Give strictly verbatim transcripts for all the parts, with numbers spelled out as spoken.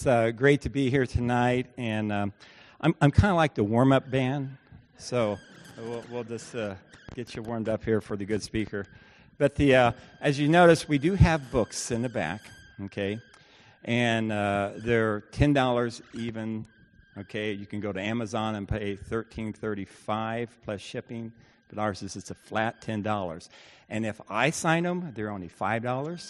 It's uh, great to be here tonight, and um, I'm I'm kind of like the warm-up band, so we'll, we'll just uh, get you warmed up here for the good speaker. But the uh, as you notice, we do have books in the back, okay, and uh, they're ten dollars even. Okay, you can go to Amazon and pay thirteen thirty-five plus shipping, but ours is it's a flat ten dollars. And if I sign them, they're only five dollars.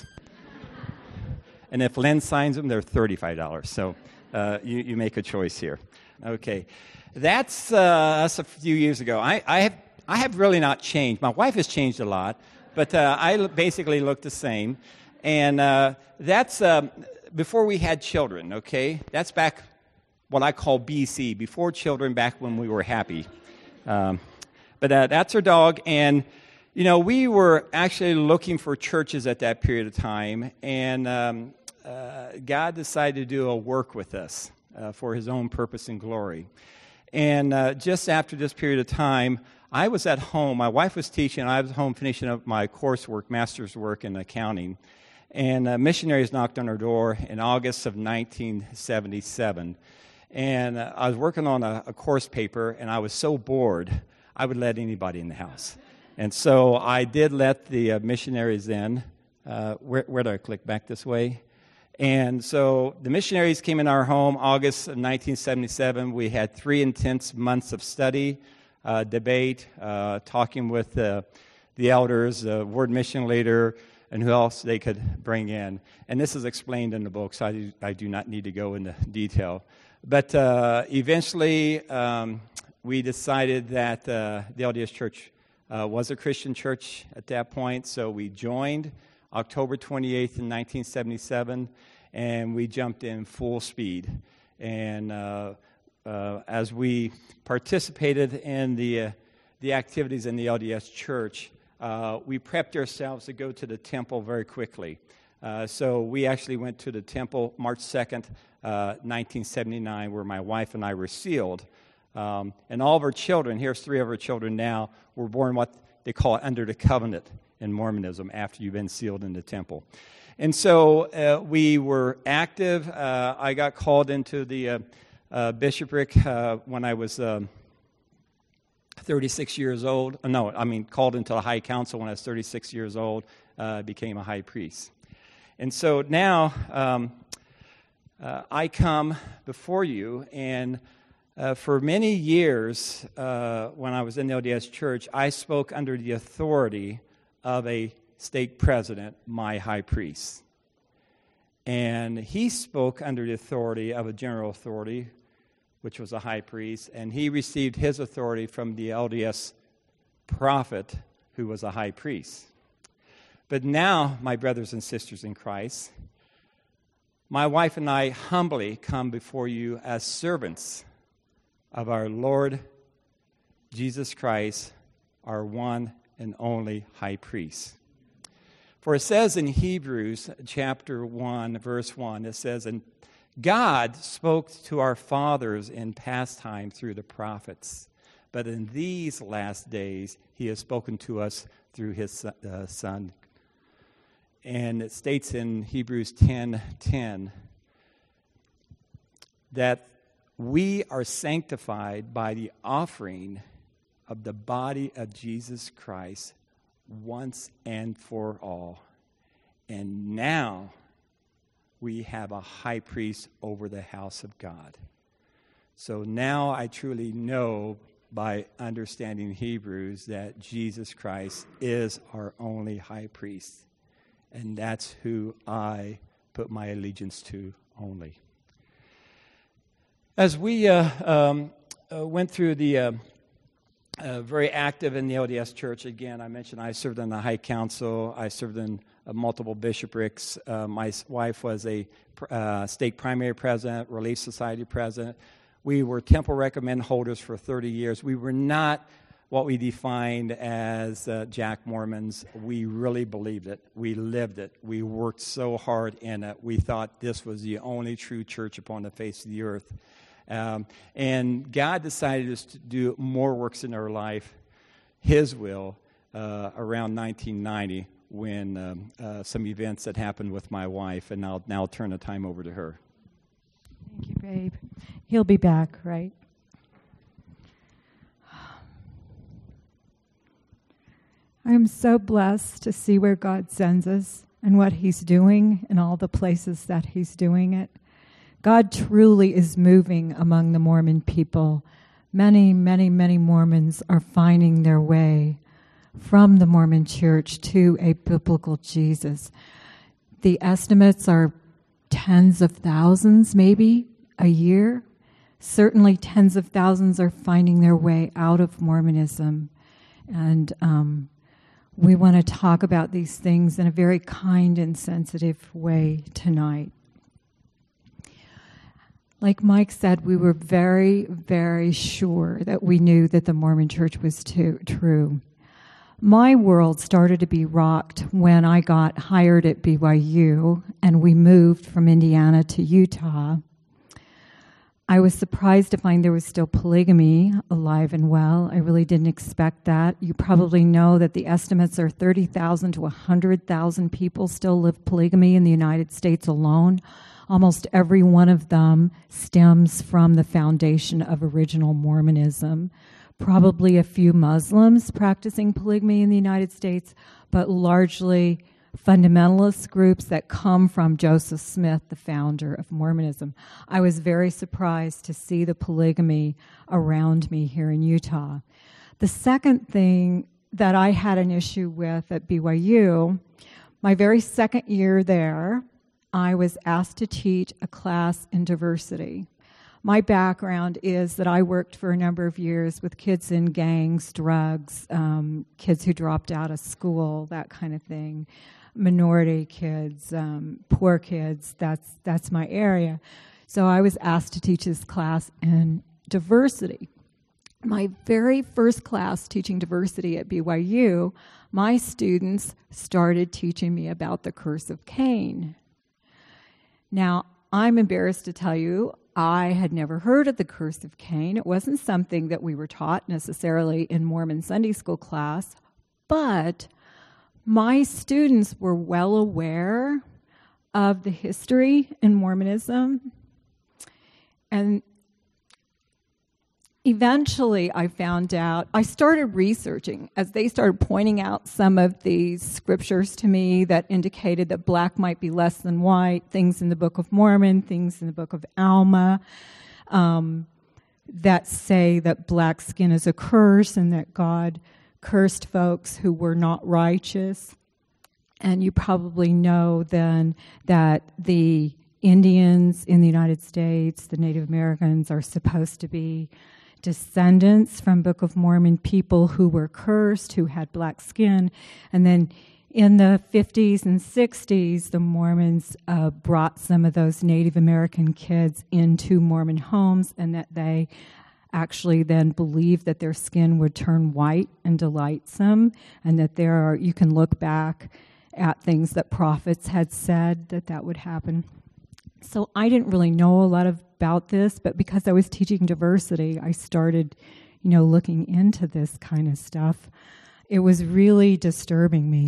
And if Len signs them, they're thirty-five dollars. So uh, you, you make a choice here. Okay, that's uh, that's a few years ago. I, I have I have really not changed. My wife has changed a lot, but uh, I basically look the same. And uh, that's um, before we had children. Okay, that's back what I call B C, before children, back when we were happy. Um, but uh, that's our dog, and you know, we were actually looking for churches at that period of time, and um, uh, God decided to do a work with us uh, for His own purpose and glory. And uh, just after this period of time, I was at home. My wife was teaching. I was home finishing up my coursework, master's work in accounting. And uh, missionaries knocked on our door in August of nineteen seventy-seven. And uh, I was working on a, a course paper, and I was so bored, I would let anybody in the house. And so I did let the uh, missionaries in. Uh, where, where do I click? Back this way? And so the missionaries came in our home August of nineteen seventy-seven. We had three intense months of study, uh, debate, uh, talking with uh, the elders, the uh, word mission leader, and who else they could bring in. And this is explained in the book, so I do, I do not need to go into detail. But uh, eventually um, we decided that uh, the L D S Church Uh, was a Christian church at that point, so we joined October twenty-eighth in nineteen seventy-seven, and we jumped in full speed. And uh, uh, as we participated in the uh, the activities in the L D S Church, uh, we prepped ourselves to go to the temple very quickly. Uh, so we actually went to the temple March second, uh, nineteen seventy-nine, where my wife and I were sealed. Um, and all of our children, here's three of our children now, were born what they call under the covenant in Mormonism after you've been sealed in the temple. And so uh, we were active. Uh, I got called into the uh, uh, bishopric uh, when I was um, thirty-six years old. Uh, no, I mean called into the high council when I was thirty-six years old, uh, became a high priest. And so now um, uh, I come before you, and Uh, for many years, uh, when I was in the L D S Church, I spoke under the authority of a stake president, my high priest. And he spoke under the authority of a general authority, which was a high priest, and he received his authority from the L D S prophet, who was a high priest. But now, my brothers and sisters in Christ, my wife and I humbly come before you as servants of our Lord Jesus Christ, our one and only high priest. For it says in Hebrews chapter one, verse one, it says, "And God spoke to our fathers in past time through the prophets, but in these last days he has spoken to us through his uh, Son." And it states in Hebrews ten ten that we are sanctified by the offering of the body of Jesus Christ once and for all. And now we have a high priest over the house of God. So now I truly know by understanding Hebrews that Jesus Christ is our only high priest. And that's who I put my allegiance to only. As we uh, um, uh, went through the uh, uh, very active in the L D S Church, again, I mentioned I served in the High Council. I served in uh, multiple bishoprics. Uh, my wife was a uh, stake primary president, Relief Society president. We were temple recommend holders for thirty years. We were not what we defined as uh, Jack Mormons. We really believed it. We lived it. We worked so hard in it. We thought this was the only true church upon the face of the earth. Um, and God decided us to do more works in our life, His will, uh, around nineteen ninety when um, uh, some events that happened with my wife, and I'll now turn the time over to her. babe. He'll be back, right? I am so blessed to see where God sends us and what He's doing in all the places that He's doing it. God truly is moving among the Mormon people. Many, many, many Mormons are finding their way from the Mormon Church to a biblical Jesus. The estimates are tens of thousands, maybe, a year. Certainly tens of thousands are finding their way out of Mormonism. And um, we want to talk about these things in a very kind and sensitive way tonight. Like Mike said, we were very, very sure that we knew that the Mormon Church was too, true. My world started to be rocked when I got hired at B Y U and we moved from Indiana to Utah. I was surprised to find there was still polygamy alive and well. I really didn't expect that. You probably know that the estimates are thirty thousand to one hundred thousand people still live polygamy in the United States alone. Almost every one of them stems from the foundation of original Mormonism. Probably a few Muslims practicing polygamy in the United States, but largely fundamentalist groups that come from Joseph Smith, the founder of Mormonism. I was very surprised to see the polygamy around me here in Utah. The second thing that I had an issue with at B Y U, my very second year there, I was asked to teach a class in diversity. My background is that I worked for a number of years with kids in gangs, drugs, um, kids who dropped out of school, that kind of thing, minority kids, um, poor kids. That's that's my area. So I was asked to teach this class in diversity. My very first class teaching diversity at B Y U, my students started teaching me about the curse of Cain. Now, I'm embarrassed to tell you, I had never heard of the curse of Cain. It wasn't something that we were taught necessarily in Mormon Sunday school class, but my students were well aware of the history in Mormonism. And eventually I found out, I started researching as they started pointing out some of these scriptures to me that indicated that black might be less than white, things in the Book of Mormon, things in the Book of Alma, um, that say that black skin is a curse and that God cursed folks who were not righteous. And you probably know then that the Indians in the United States, the Native Americans, are supposed to be descendants from Book of Mormon people who were cursed, who had black skin. And then in the fifties and sixties, the Mormons uh, brought some of those Native American kids into Mormon homes, and that they actually then believed that their skin would turn white and delightsome, and that there are, you can look back at things that prophets had said that that would happen. So I didn't really know a lot about this, but because I was teaching diversity, I started, you know, looking into this kind of stuff. It was really disturbing me.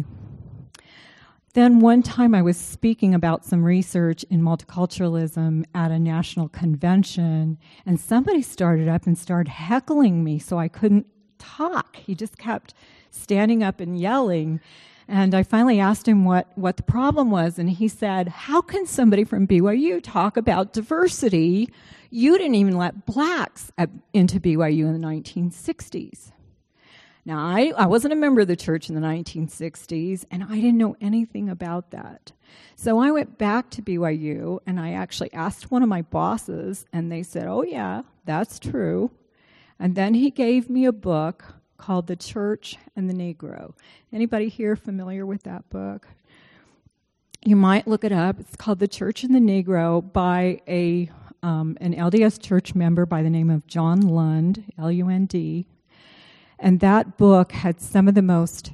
Then one time I was speaking about some research in multiculturalism at a national convention, and somebody started up and started heckling me so I couldn't talk. He just kept standing up and yelling. And I finally asked him what, what the problem was, and he said, how can somebody from B Y U talk about diversity? You didn't even let blacks at, into B Y U in the nineteen sixties. Now, I, I wasn't a member of the church in the nineteen sixties, and I didn't know anything about that. So I went back to B Y U, and I actually asked one of my bosses, and they said, oh, yeah, that's true. And then he gave me a book called The Church and the Negro. Anybody here familiar with that book? You might look it up. It's called The Church and the Negro by a um, an L D S church member by the name of John Lund, L U N D. And that book had some of the most,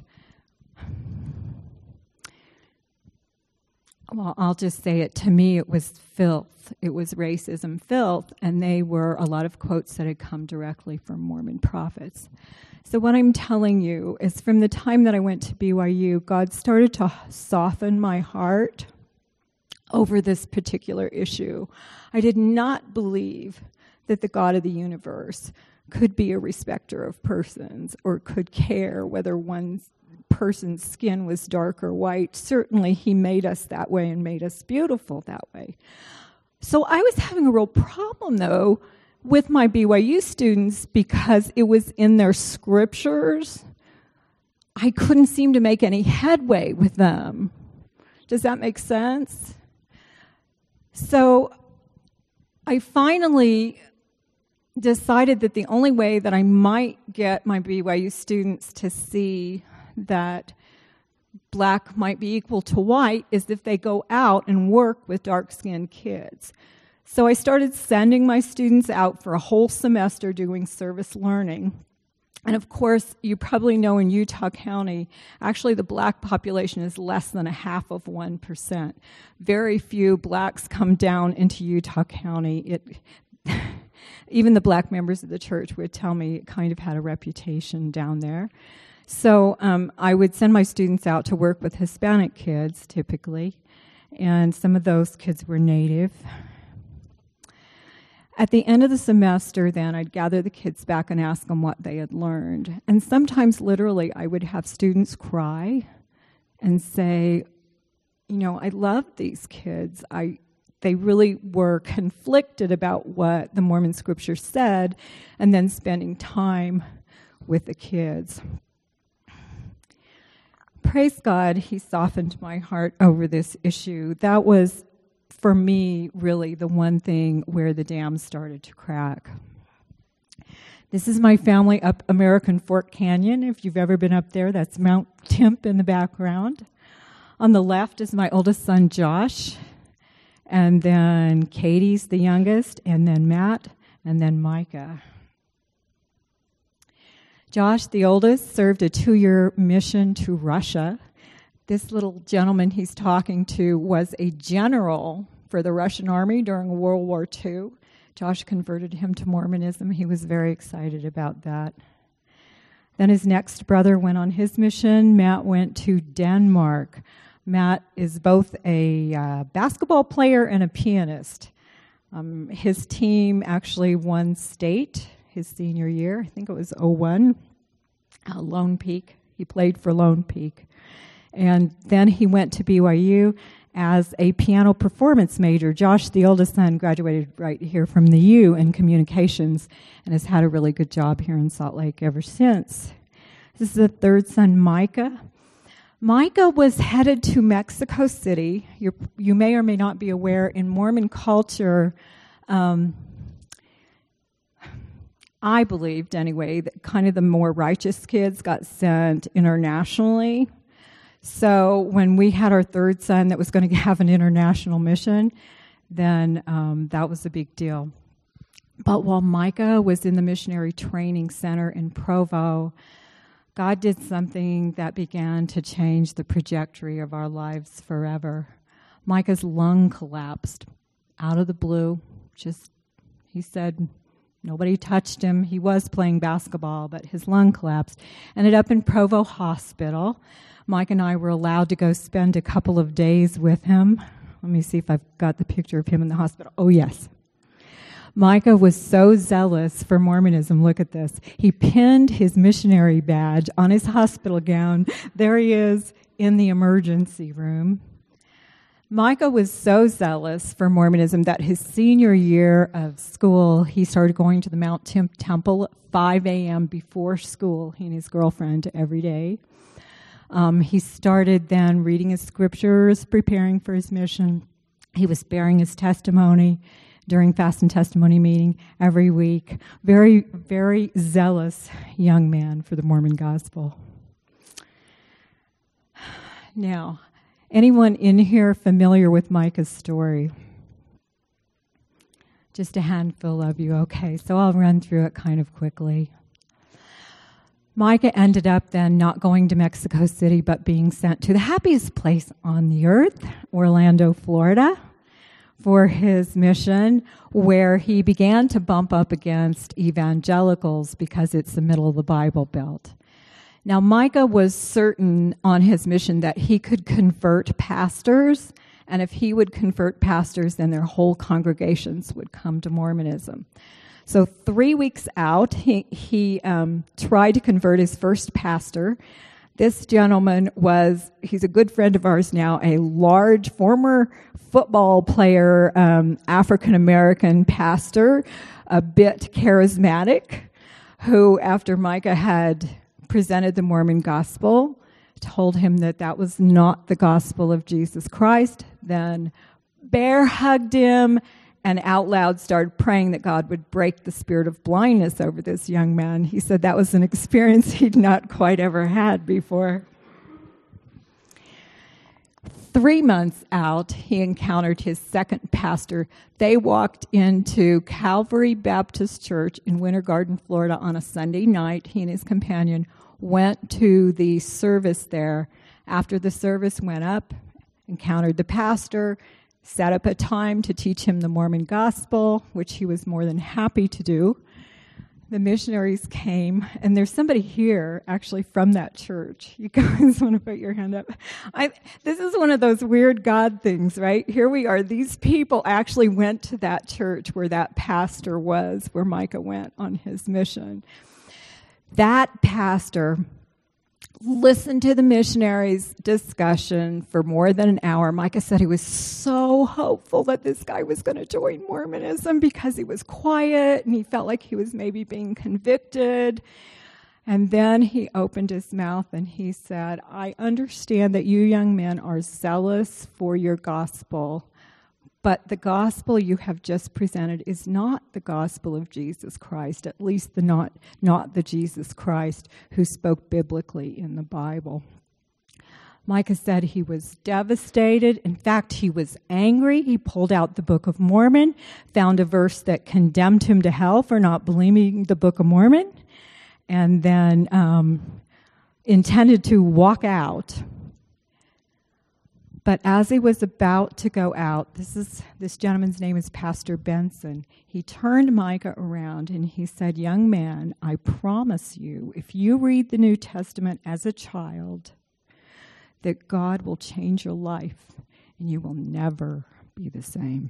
well, I'll just say it, to me it was filth. It was racism filth, and they were a lot of quotes that had come directly from Mormon prophets. So what I'm telling you is from the time that I went to B Y U, God started to soften my heart over this particular issue. I did not believe that the God of the universe could be a respecter of persons or could care whether one person's skin was dark or white. Certainly, he made us that way and made us beautiful that way. So I was having a real problem, though, with my B Y U students because it was in their scriptures. I couldn't seem to make any headway with them. Does that make sense? So I finally decided that the only way that I might get my B Y U students to see that black might be equal to white is if they go out and work with dark-skinned kids. So I started sending my students out for a whole semester doing service learning. And of course, you probably know in Utah County, actually the black population is less than a half of one percent. Very few blacks come down into Utah County. It, even the black members of the church would tell me it kind of had a reputation down there. So um, I would send my students out to work with Hispanic kids, typically, and some of those kids were Native. At the end of the semester, then, I'd gather the kids back and ask them what they had learned. And sometimes, literally, I would have students cry and say, you know, I love these kids. I, they really were conflicted about what the Mormon scripture said, and then spending time with the kids. Praise God, he softened my heart over this issue. That was, for me, really the one thing where the dam started to crack. This is my family up American Fork Canyon. If you've ever been up there, that's Mount Temp in the background. On the left is my oldest son, Josh, and then Katie's the youngest, and then Matt, and then Micah. Josh, the oldest, served a two-year mission to Russia. This little gentleman he's talking to was a general for the Russian army during World War Two. Josh converted him to Mormonism. He was very excited about that. Then his next brother went on his mission. Matt went to Denmark. Matt is both a uh, basketball player and a pianist. Um, his team actually won state his senior year. I think it was oh one, uh, Lone Peak. He played for Lone Peak. And then he went to B Y U as a piano performance major. Josh, the oldest son, graduated right here from the U in communications and has had a really good job here in Salt Lake ever since. This is the third son, Micah. Micah was headed to Mexico City. You're, you may or may not be aware, in Mormon culture, um, I believed anyway, that kind of the more righteous kids got sent internationally. So when we had our third son that was going to have an international mission, then um, that was a big deal. But while Micah was in the missionary training center in Provo, God did something that began to change the trajectory of our lives forever. Micah's lung collapsed out of the blue. Just, he said, nobody touched him. He was playing basketball, but his lung collapsed. Ended up in Provo Hospital. Mike and I were allowed to go spend a couple of days with him. Let me see if I've got the picture of him in the hospital. Oh, yes. Micah was so zealous for Mormonism. Look at this. He pinned his missionary badge on his hospital gown. There he is in the emergency room. Micah was so zealous for Mormonism that his senior year of school, he started going to the Mount Temp Temple at five a.m. before school, he and his girlfriend, every day. Um, he started then reading his scriptures, preparing for his mission. He was bearing his testimony during fast and testimony meeting every week. Very, very zealous young man for the Mormon gospel. Now, anyone in here familiar with Micah's story? Just a handful of you. Okay, so I'll run through it kind of quickly. Micah ended up then not going to Mexico City, but being sent to the happiest place on the earth, Orlando, Florida, for his mission, where he began to bump up against evangelicals because it's the middle of the Bible Belt. Now, Micah was certain on his mission that he could convert pastors And if he would convert pastors, then their whole congregations would come to Mormonism. So three weeks out, he, he um, tried to convert his first pastor. This gentleman was, he's a good friend of ours now, a large former football player, um, African-American pastor, a bit charismatic, who, after Micah had presented the Mormon gospel, told him that that was not the gospel of Jesus Christ, then bear hugged him and out loud started praying that God would break the spirit of blindness over this young man. He said that was an experience he'd not quite ever had before. Three months out, he encountered his second pastor. They walked into Calvary Baptist Church in Winter Garden, Florida on a Sunday night. He and his companion went to the service there. After the service, went up, encountered the pastor, set up a time to teach him the Mormon gospel, which he was more than happy to do. The missionaries came, and there's somebody here actually from that church. You guys want to put your hand up? I, this is one of those weird God things, right? Here we are. These people actually went to that church where that pastor was, where Micah went on his mission. That pastor listened to the missionaries' discussion for more than an hour. Micah said he was so hopeful that this guy was going to join Mormonism because he was quiet and he felt like he was maybe being convicted. And then he opened his mouth and he said, I understand that you young men are zealous for your gospel, but the gospel you have just presented is not the gospel of Jesus Christ, at least the not, not the Jesus Christ who spoke biblically in the Bible. Micah said he was devastated. In fact, he was angry. He pulled out the Book of Mormon, found a verse that condemned him to hell for not believing the Book of Mormon, and then um, intended to walk out. But as he was about to go out, this is this gentleman's name is Pastor Benson. He turned Micah around and he said, young man, I promise you, if you read the New Testament as a child, that God will change your life and you will never be the same.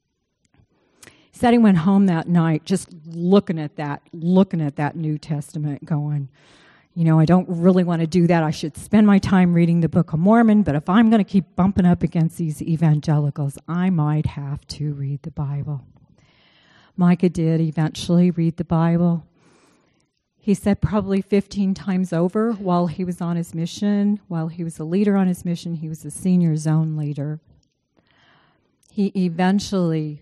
He said he went home that night just looking at that, looking at that New Testament going, you know, I don't really want to do that. I should spend my time reading the Book of Mormon, but if I'm going to keep bumping up against these evangelicals, I might have to read the Bible. Micah did eventually read the Bible. He said probably fifteen times over while he was on his mission, while he was a leader on his mission, he was a senior zone leader. He eventually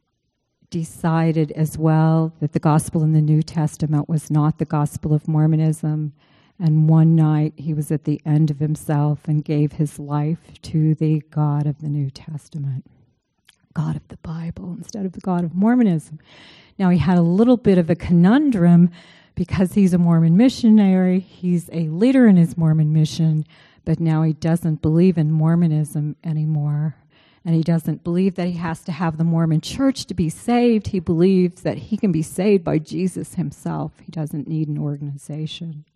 decided as well that the gospel in the New Testament was not the gospel of Mormonism. And one night he was at the end of himself and gave his life to the God of the New Testament, God of the Bible, instead of the God of Mormonism. Now, he had a little bit of a conundrum because he's a Mormon missionary. He's a leader in his Mormon mission, but now he doesn't believe in Mormonism anymore. And he doesn't believe that he has to have the Mormon church to be saved. He believes that he can be saved by Jesus himself. He doesn't need an organization.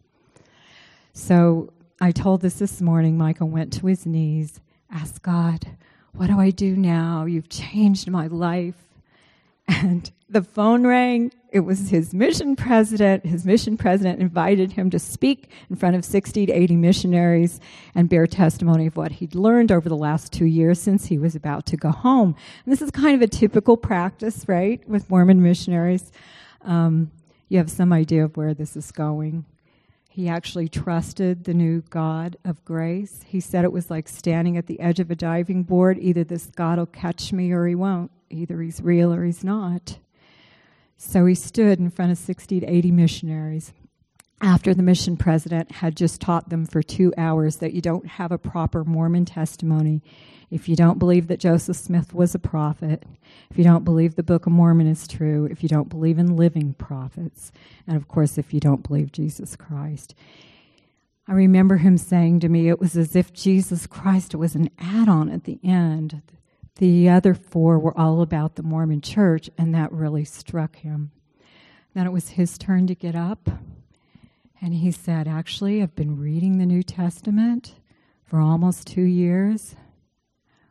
So I told this this morning. Micah went to his knees, asked God, what do I do now? You've changed my life. And the phone rang. It was his mission president. His mission president invited him to speak in front of sixty to eighty missionaries and bear testimony of what he'd learned over the last two years since he was about to go home. And this is kind of a typical practice, right, with Mormon missionaries. Um, you have some idea of where this is going. He actually trusted the new God of grace. He said it was like standing at the edge of a diving board. Either this God will catch me or he won't. Either he's real or he's not. So he stood in front of sixty to eighty missionaries after the mission president had just taught them for two hours that you don't have a proper Mormon testimony if you don't believe that Joseph Smith was a prophet, if you don't believe the Book of Mormon is true, if you don't believe in living prophets, and of course if you don't believe Jesus Christ. I remember him saying to me, it was as if Jesus Christ was an add-on at the end. The other four were all about the Mormon church, and that really struck him. Then it was his turn to get up, and he said, actually, I've been reading the New Testament for almost two years.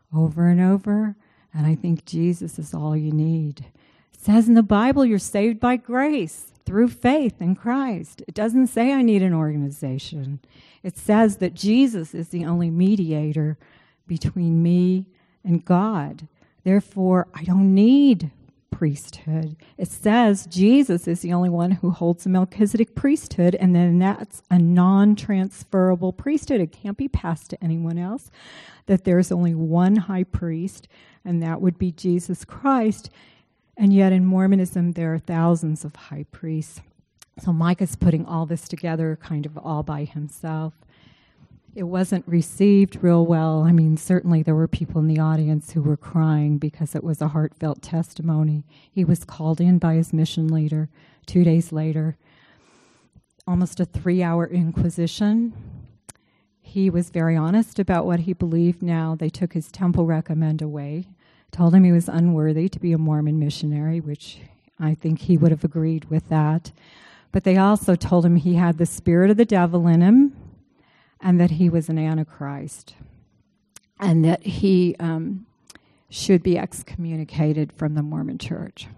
over and over. And I think Jesus is all you need. It says in the Bible, you're saved by grace through faith in Christ. It doesn't say I need an organization. It says that Jesus is the only mediator between me and God. Therefore, I don't need priesthood. It says Jesus is the only one who holds the Melchizedek priesthood, and then that's a non-transferable priesthood. It can't be passed to anyone else. That there's only one high priest, and that would be Jesus Christ. And yet in Mormonism, there are thousands of high priests. So Micah's putting all this together kind of all by himself. It wasn't received real well. I mean, certainly there were people in the audience who were crying because it was a heartfelt testimony. He was called in by his mission leader two days later. Almost a three-hour inquisition. He was very honest about what he believed now. They took his temple recommend away, told him he was unworthy to be a Mormon missionary, which I think he would have agreed with that. But they also told him he had the spirit of the devil in him, and that he was an antichrist, and that he um, should be excommunicated from the Mormon Church.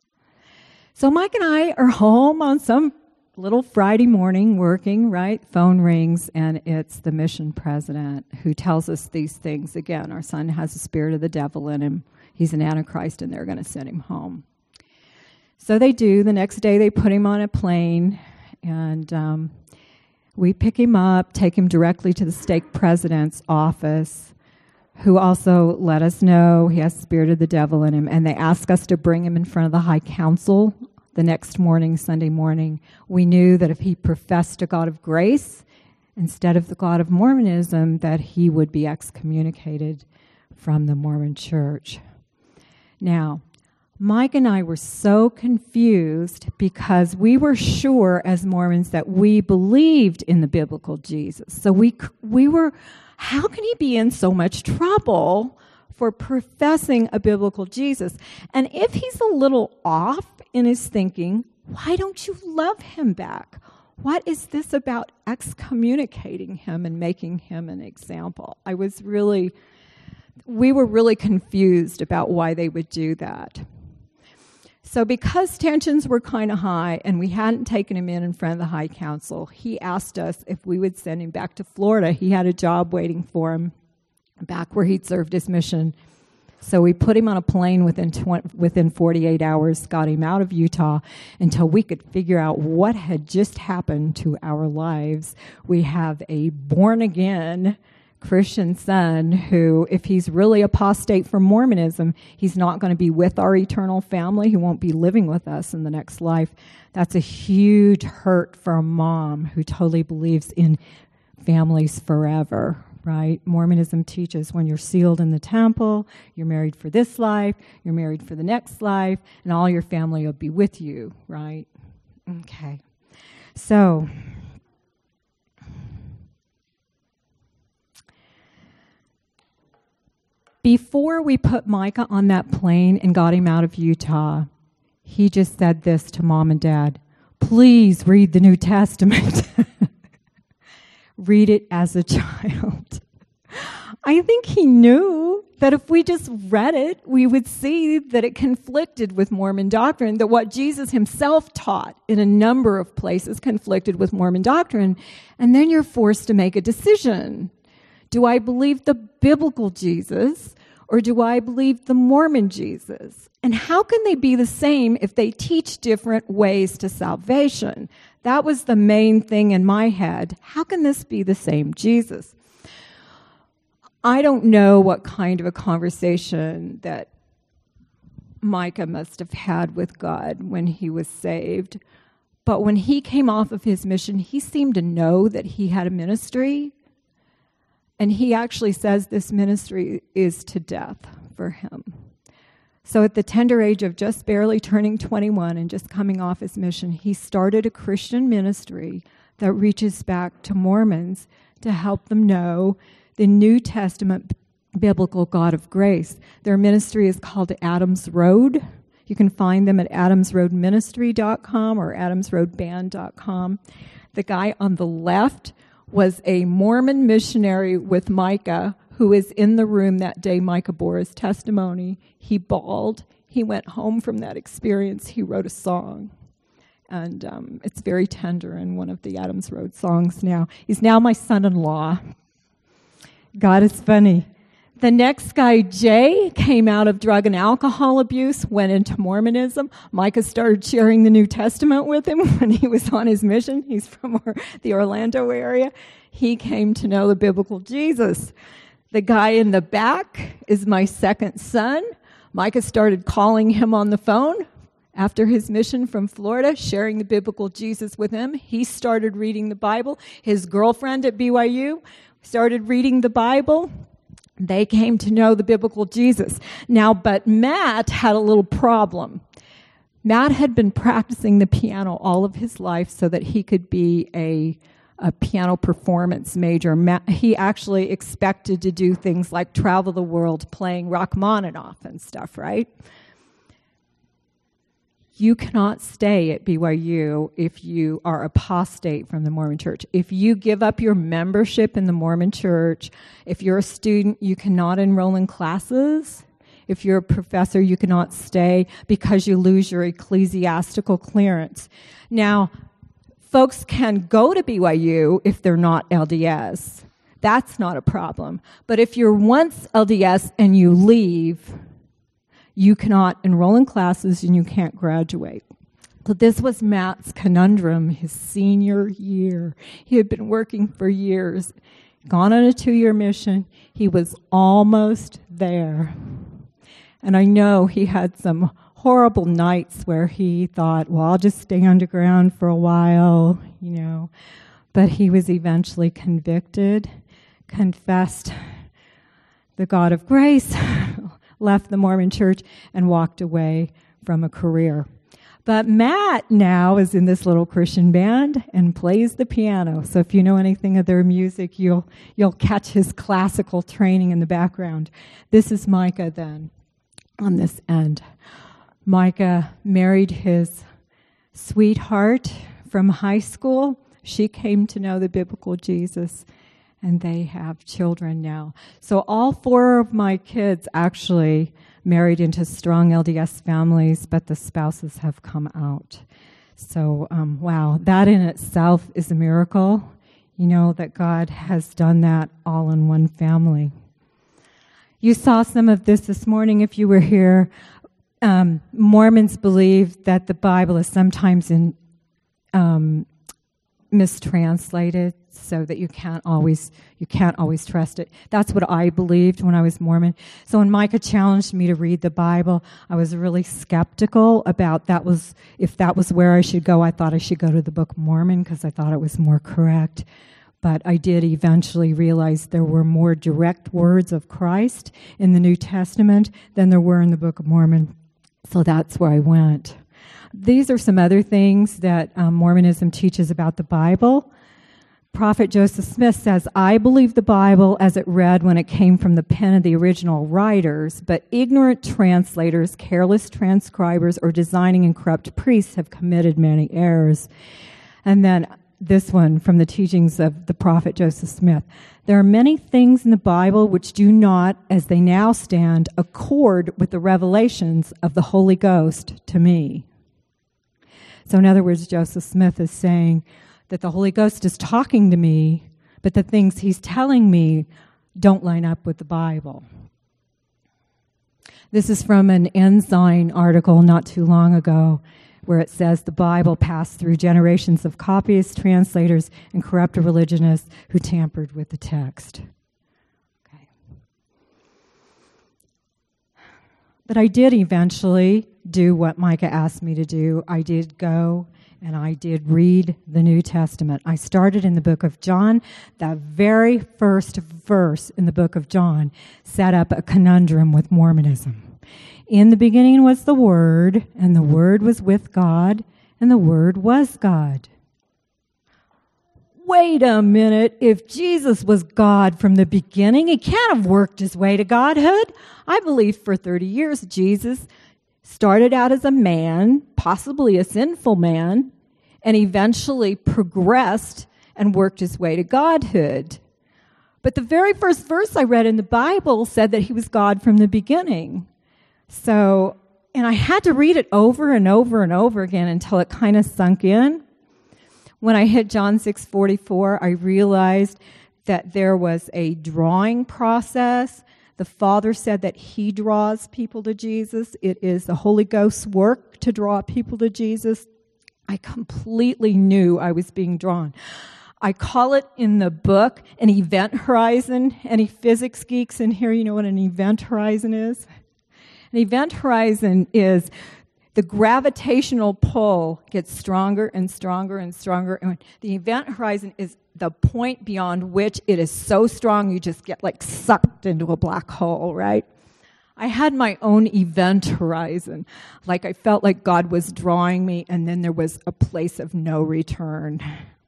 So Mike and I are home on some little Friday morning working, right? Phone rings, and it's the mission president who tells us these things. Again, our son has the spirit of the devil in him. He's an antichrist, and they're going to send him home. So they do. The next day they put him on a plane, and um, we pick him up, take him directly to the stake president's office, who also let us know he has the spirit of the devil in him, and they ask us to bring him in front of the High Council the next morning, Sunday morning. We knew that if he professed a God of grace instead of the God of Mormonism, that he would be excommunicated from the Mormon Church. Now, Mike and I were so confused because we were sure as Mormons that we believed in the biblical Jesus. So we we were, how can he be in so much trouble for professing a biblical Jesus? And if he's a little off in his thinking, why don't you love him back? What is this about excommunicating him and making him an example? I was really, we were really confused about why they would do that. So because tensions were kind of high and we hadn't taken him in in front of the High Council, he asked us if we would send him back to Florida. He had a job waiting for him back where he'd served his mission. So we put him on a plane within twenty, within forty-eight hours, got him out of Utah until we could figure out what had just happened to our lives. We have a born-again Christian son who, if he's really apostate from Mormonism, he's not going to be with our eternal family. He won't be living with us in the next life. That's a huge hurt for a mom who totally believes in families forever, right? Mormonism teaches when you're sealed in the temple, you're married for this life, you're married for the next life, and all your family will be with you, right? Okay. So before we put Micah on that plane and got him out of Utah, he just said this to Mom and Dad: please read the New Testament. Read it as a child. I think he knew that if we just read it, we would see that it conflicted with Mormon doctrine, that what Jesus himself taught in a number of places conflicted with Mormon doctrine, and then you're forced to make a decision. Do I believe the biblical Jesus, or do I believe the Mormon Jesus? And how can they be the same if they teach different ways to salvation? That was the main thing in my head. How can this be the same Jesus? I don't know what kind of a conversation that Micah must have had with God when he was saved. But when he came off of his mission, he seemed to know that he had a ministry. And he actually says this ministry is to death for him. So at the tender age of just barely turning twenty-one and just coming off his mission, he started a Christian ministry that reaches back to Mormons to help them know the New Testament biblical God of grace. Their ministry is called Adams Road. You can find them at adams road ministry dot com or adams road band dot com. The guy on the left was a Mormon missionary with Micah who was in the room that day Micah bore his testimony. He bawled. He went home from that experience. He wrote a song. And um, it's very tender in one of the Adams Road songs now. He's now my son-in-law. God is funny. The next guy, Jay, came out of drug and alcohol abuse, went into Mormonism. Micah started sharing the New Testament with him when he was on his mission. He's from the Orlando area. He came to know the biblical Jesus. The guy in the back is my second son. Micah started calling him on the phone after his mission from Florida, sharing the biblical Jesus with him. He started reading the Bible. His girlfriend at B Y U started reading the Bible. They came to know the biblical Jesus. Now, but Matt had a little problem. Matt had been practicing the piano all of his life so that he could be a, a piano performance major. Matt, he actually expected to do things like travel the world playing Rachmaninoff and stuff, right? You cannot stay at B Y U if you are apostate from the Mormon Church. If you give up your membership in the Mormon Church, if you're a student, you cannot enroll in classes. If you're a professor, you cannot stay because you lose your ecclesiastical clearance. Now, folks can go to B Y U if they're not L D S. That's not a problem. But if you're once L D S and you leave, you cannot enroll in classes and you can't graduate. So this was Matt's conundrum his senior year. He had been working for years, gone on a two-year mission. He was almost there. And I know he had some horrible nights where he thought, well, I'll just stay underground for a while, you know. But he was eventually convicted, confessed the God of grace, left the Mormon Church, and walked away from a career. But Matt now is in this little Christian band and plays the piano. So if you know anything of their music, you'll you'll catch his classical training in the background. This is Micah then on this end. Micah married his sweetheart from high school. She came to know the biblical Jesus, and they have children now. So all four of my kids actually married into strong L D S families, but the spouses have come out. So, um, wow, that in itself is a miracle, you know, that God has done that all in one family. You saw some of this this morning if you were here. Um, Mormons believe that the Bible is sometimes in um, mistranslated, so that you can't always you can't always trust it. That's what I believed when I was Mormon. So when Micah challenged me to read the Bible, I was really skeptical about that was if that was where I should go. I thought I should go to the Book of Mormon because I thought it was more correct. But I did eventually realize there were more direct words of Christ in the New Testament than there were in the Book of Mormon. So that's where I went. These are some other things that um, Mormonism teaches about the Bible. Prophet Joseph Smith says, I believe the Bible as it read when it came from the pen of the original writers, but ignorant translators, careless transcribers, or designing and corrupt priests have committed many errors. And then this one from the teachings of the prophet Joseph Smith. There are many things in the Bible which do not, as they now stand, accord with the revelations of the Holy Ghost to me. So in other words, Joseph Smith is saying that the Holy Ghost is talking to me, but the things he's telling me don't line up with the Bible. This is from an Ensign article not too long ago, where it says the Bible passed through generations of copyists, translators, and corrupt religionists who tampered with the text. Okay. But I did eventually do what Micah asked me to do. I did go and I did read the New Testament. I started in the book of John. The very first verse in the book of John set up a conundrum with Mormonism. In the beginning was the Word, and the Word was with God, and the Word was God. Wait a minute. If Jesus was God from the beginning, he can't have worked his way to godhood. I believe for thirty years Jesus started out as a man, possibly a sinful man, and eventually progressed and worked his way to godhood. But But the very first verse I read in the Bible said that he was God from the beginning. So, and I had to read it over and over and over again until it kind of sunk in. When I hit John six forty-four, I realized that there was a drawing process. The Father said that he draws people to Jesus. It is the Holy Ghost's work to draw people to Jesus. I completely knew I was being drawn. I call it in the book an event horizon. Any physics geeks in here, you know what an event horizon is? An event horizon is the gravitational pull gets stronger and stronger and stronger. And the event horizon is the point beyond which it is so strong you just get like sucked into a black hole, right? I had my own event horizon. Like I felt like God was drawing me, and then there was a place of no return.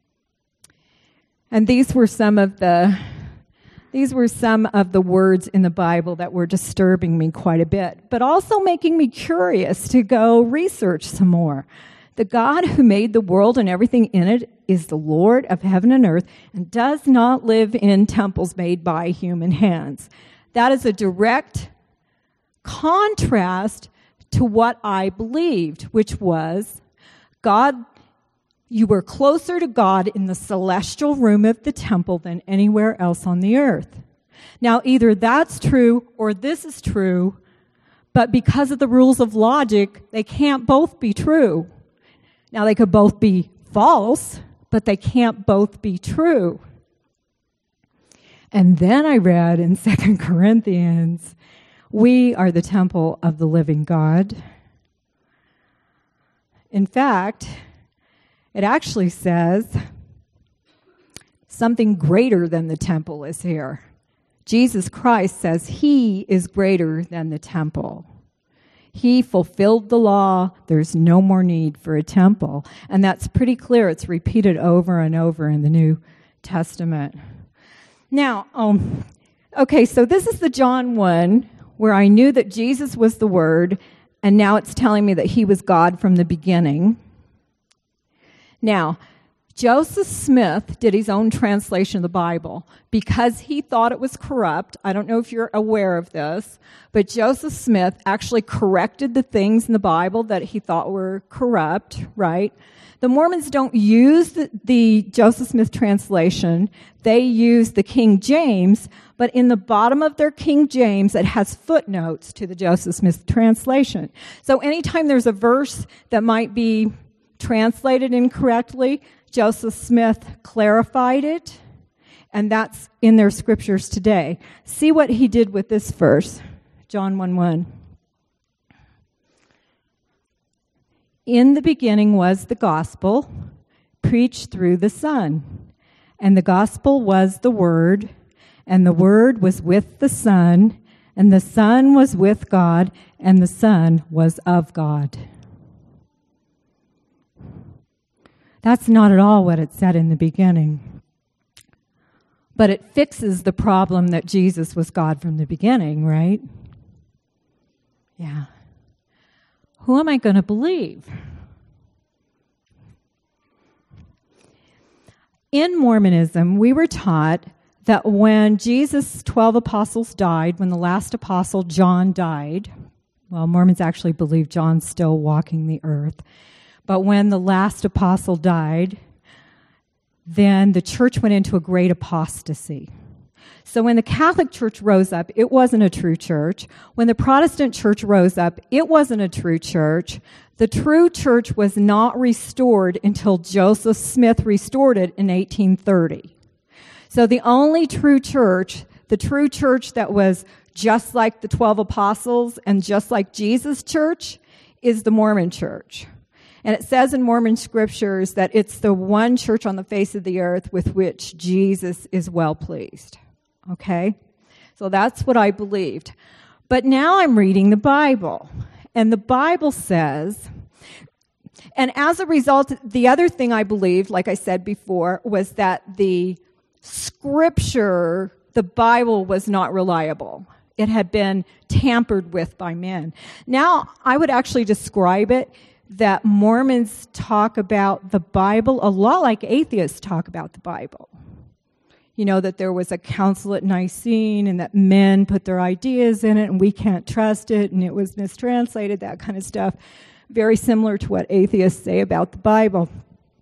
And these were some of the these were some of the words in the Bible that were disturbing me quite a bit, but also making me curious to go research some more. The God who made the world and everything in it is the Lord of heaven and earth and does not live in temples made by human hands. That is a direct contrast to what I believed, which was God, you were closer to God in the celestial room of the temple than anywhere else on the earth. Now, either that's true or this is true, but because of the rules of logic, they can't both be true. Now, they could both be false, but they can't both be true. And then I read in Second Corinthians, we are the temple of the living God. In fact, it actually says something greater than the temple is here. Jesus Christ says he is greater than the temple. He fulfilled the law. There's no more need for a temple. And that's pretty clear. It's repeated over and over in the New Testament. Now, um, okay, so this is the John one where I knew that Jesus was the Word, and now it's telling me that he was God from the beginning. Now, Joseph Smith did his own translation of the Bible because he thought it was corrupt. I don't know if you're aware of this, but Joseph Smith actually corrected the things in the Bible that he thought were corrupt, right? The Mormons don't use the, the Joseph Smith translation. They use the King James, but in the bottom of their King James, it has footnotes to the Joseph Smith translation. So anytime there's a verse that might be translated incorrectly, Joseph Smith clarified it, and that's in their scriptures today. See what he did with this verse, John one one. In the beginning was the gospel, preached through the Son, and the gospel was the Word, and the Word was with the Son, and the Son was with God, and the Son was of God. That's not at all what it said in the beginning. But it fixes the problem that Jesus was God from the beginning, right? Yeah. Who am I going to believe? In Mormonism, we were taught that when Jesus' twelve apostles died, when the last apostle, John, died, well, Mormons actually believe John's still walking the earth, but when the last apostle died, then the church went into a great apostasy. So when the Catholic Church rose up, it wasn't a true church. When the Protestant Church rose up, it wasn't a true church. The true church was not restored until Joseph Smith restored it in eighteen thirty. So the only true church, the true church that was just like the twelve apostles and just like Jesus' church, is the Mormon church. And it says in Mormon scriptures that it's the one church on the face of the earth with which Jesus is well pleased. Okay? So that's what I believed. But now I'm reading the Bible. And the Bible says, and as a result, the other thing I believed, like I said before, was that the scripture, the Bible, was not reliable. It had been tampered with by men. Now, I would actually describe it that Mormons talk about the Bible a lot like atheists talk about the Bible. You know, that there was a council at Nicene and that men put their ideas in it and we can't trust it and it was mistranslated, that kind of stuff. Very similar to what atheists say about the Bible.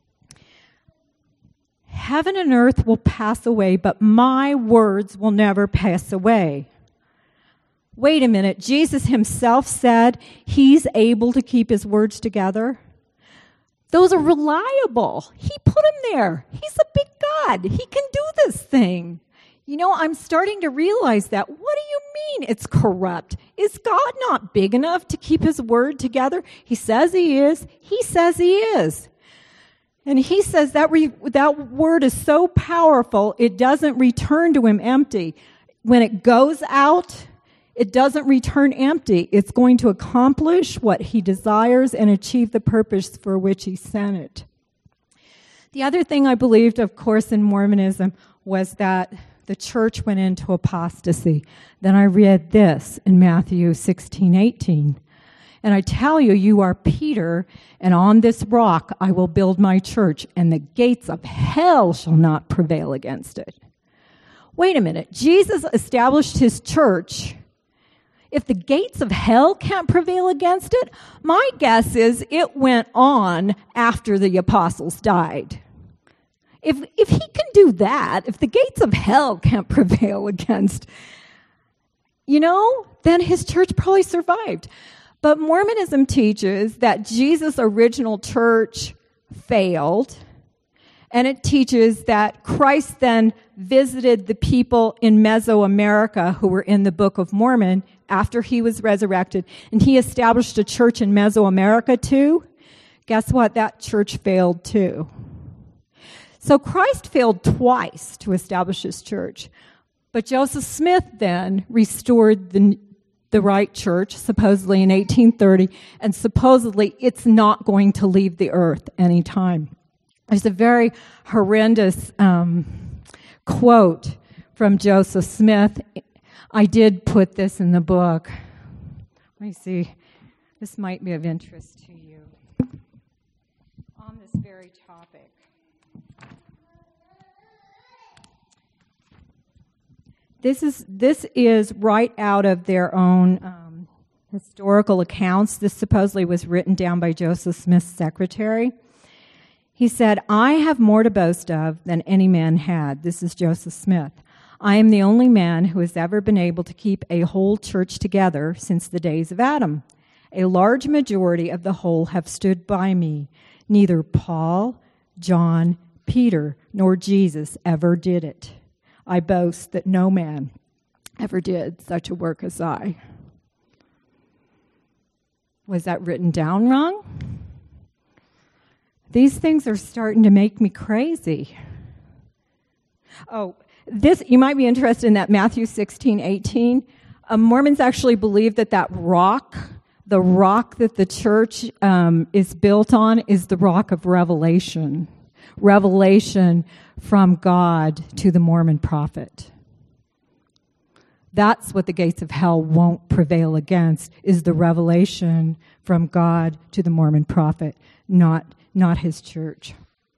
Heaven and earth will pass away, but my words will never pass away. Wait a minute, Jesus himself said he's able to keep his words together. Those are reliable. He put them there. He's a big God. He can do this thing. You know, I'm starting to realize that. What do you mean it's corrupt? Is God not big enough to keep his word together? He says he is. He says he is. And he says that re- that word is so powerful, it doesn't return to him empty. When it goes out, it doesn't return empty. It's going to accomplish what he desires and achieve the purpose for which he sent it. The other thing I believed, of course, in Mormonism was that the church went into apostasy. Then I read this in Matthew sixteen eighteen. And I tell you, you are Peter, and on this rock I will build my church, and the gates of hell shall not prevail against it. Wait a minute. Jesus established his church. If the gates of hell can't prevail against it, my guess is it went on after the apostles died. If if he can do that, if the gates of hell can't prevail against, you know, then his church probably survived. But Mormonism teaches that Jesus' original church failed, and it teaches that Christ then visited the people in Mesoamerica who were in the Book of Mormon after he was resurrected, and he established a church in Mesoamerica too. Guess what? That church failed too. So Christ failed twice to establish his church. But Joseph Smith then restored the, the right church, supposedly in eighteen thirty, and supposedly it's not going to leave the earth anytime. There's a very horrendous um, quote from Joseph Smith. I did put this in the book. Let me see. This might be of interest to you on this very topic. This is this is right out of their own um, historical accounts. This supposedly was written down by Joseph Smith's secretary. He said, I have more to boast of than any man had. This is Joseph Smith. I am the only man who has ever been able to keep a whole church together since the days of Adam. A large majority of the whole have stood by me. Neither Paul, John, Peter, nor Jesus ever did it. I boast that no man ever did such a work as I. Was that written down wrong? These things are starting to make me crazy. Oh, this, you might be interested in that Matthew sixteen eighteen. Um, Mormons actually believe that that rock, the rock that the church um, is built on, is the rock of revelation. Revelation from God to the Mormon prophet. That's what the gates of hell won't prevail against, is the revelation from God to the Mormon prophet, not not his church.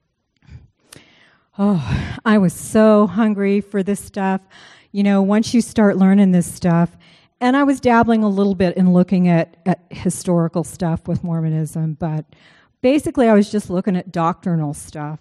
Oh, I was so hungry for this stuff. You know, once you start learning this stuff, and I was dabbling a little bit in looking at, at historical stuff with Mormonism, but basically I was just looking at doctrinal stuff.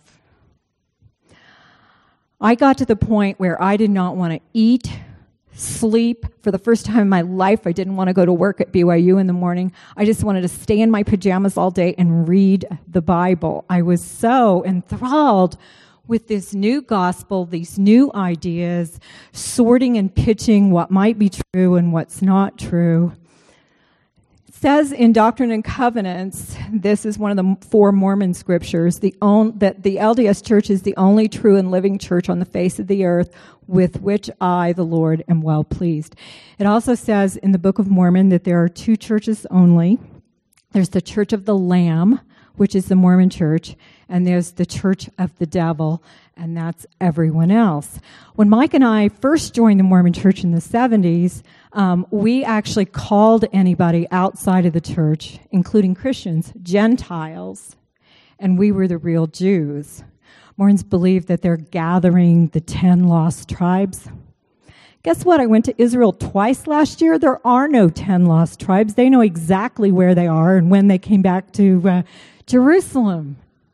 I got to the point where I did not want to eat, sleep. For the first time in my life, I didn't want to go to work at B Y U in the morning. I just wanted to stay in my pajamas all day and read the Bible. I was so enthralled with this new gospel, these new ideas, sorting and pitching what might be true and what's not true. It says in Doctrine and Covenants, this is one of the four Mormon scriptures, the on, that the L D S Church is the only true and living church on the face of the earth with which I, the Lord, am well pleased. It also says in the Book of Mormon that there are two churches only. There's the Church of the Lamb, which is the Mormon church, and there's the Church of the Devil, and that's everyone else. When Mike and I first joined the Mormon church in the seventies, um, we actually called anybody outside of the church, including Christians, Gentiles, and we were the real Jews. Mormons believe that they're gathering the ten lost tribes. Guess what? I went to Israel twice last year. There are no ten lost tribes. They know exactly where they are and when they came back to uh, Jerusalem.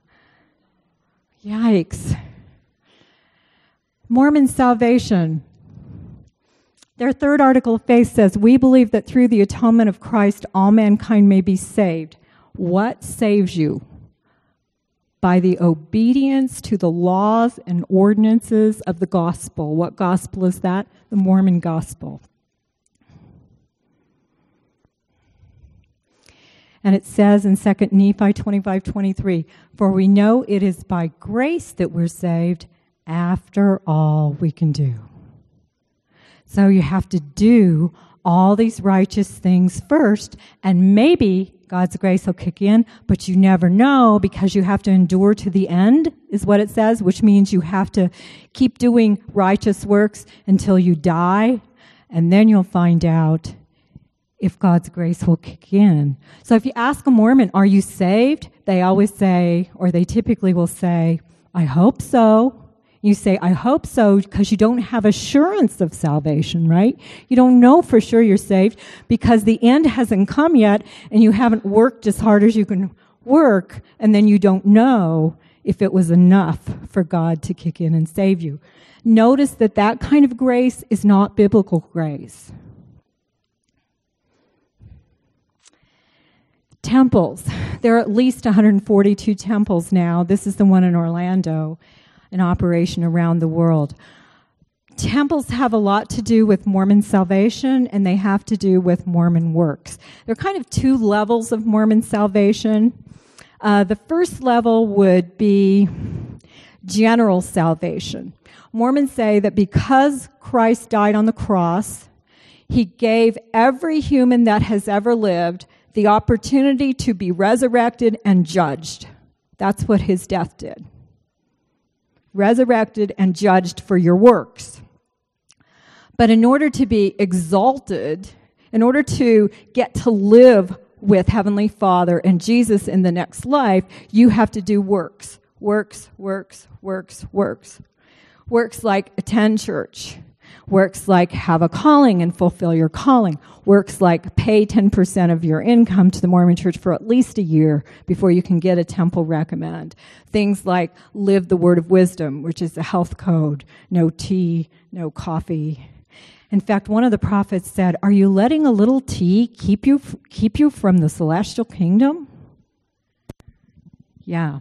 Yikes. Mormon salvation. Their third article of faith says, we believe that through the atonement of Christ, all mankind may be saved. What saves you? By the obedience to the laws and ordinances of the gospel. What gospel is that? The Mormon gospel. And it says in Second Nephi twenty-five twenty-three, for we know it is by grace that we're saved after all we can do. So you have to do all these righteous things first, and maybe God's grace will kick in, but you never know because you have to endure to the end, is what it says, which means you have to keep doing righteous works until you die, and then you'll find out if God's grace will kick in. So if you ask a Mormon, are you saved? They always say, or they typically will say, I hope so. You say, I hope so, because you don't have assurance of salvation, right? You don't know for sure you're saved because the end hasn't come yet and you haven't worked as hard as you can work, and then you don't know if it was enough for God to kick in and save you. Notice that that kind of grace is not biblical grace. Temples. There are at least one hundred forty-two temples now. This is the one in Orlando, in operation around the world. Temples have a lot to do with Mormon salvation, and they have to do with Mormon works. There are kind of two levels of Mormon salvation. Uh, the first level would be general salvation. Mormons say that because Christ died on the cross, he gave every human that has ever lived the opportunity to be resurrected and judged. That's what his death did. Resurrected and judged for your works. But in order to be exalted, in order to get to live with Heavenly Father and Jesus in the next life, you have to do works. Works, works, works, works. Works like attend church. Works like have a calling and fulfill your calling. Works like pay ten percent of your income to the Mormon Church for at least a year before you can get a temple recommend. Things like live the word of wisdom, which is a health code. No tea, no coffee. In fact, one of the prophets said, are you letting a little tea keep you keep you from the celestial kingdom? Yeah.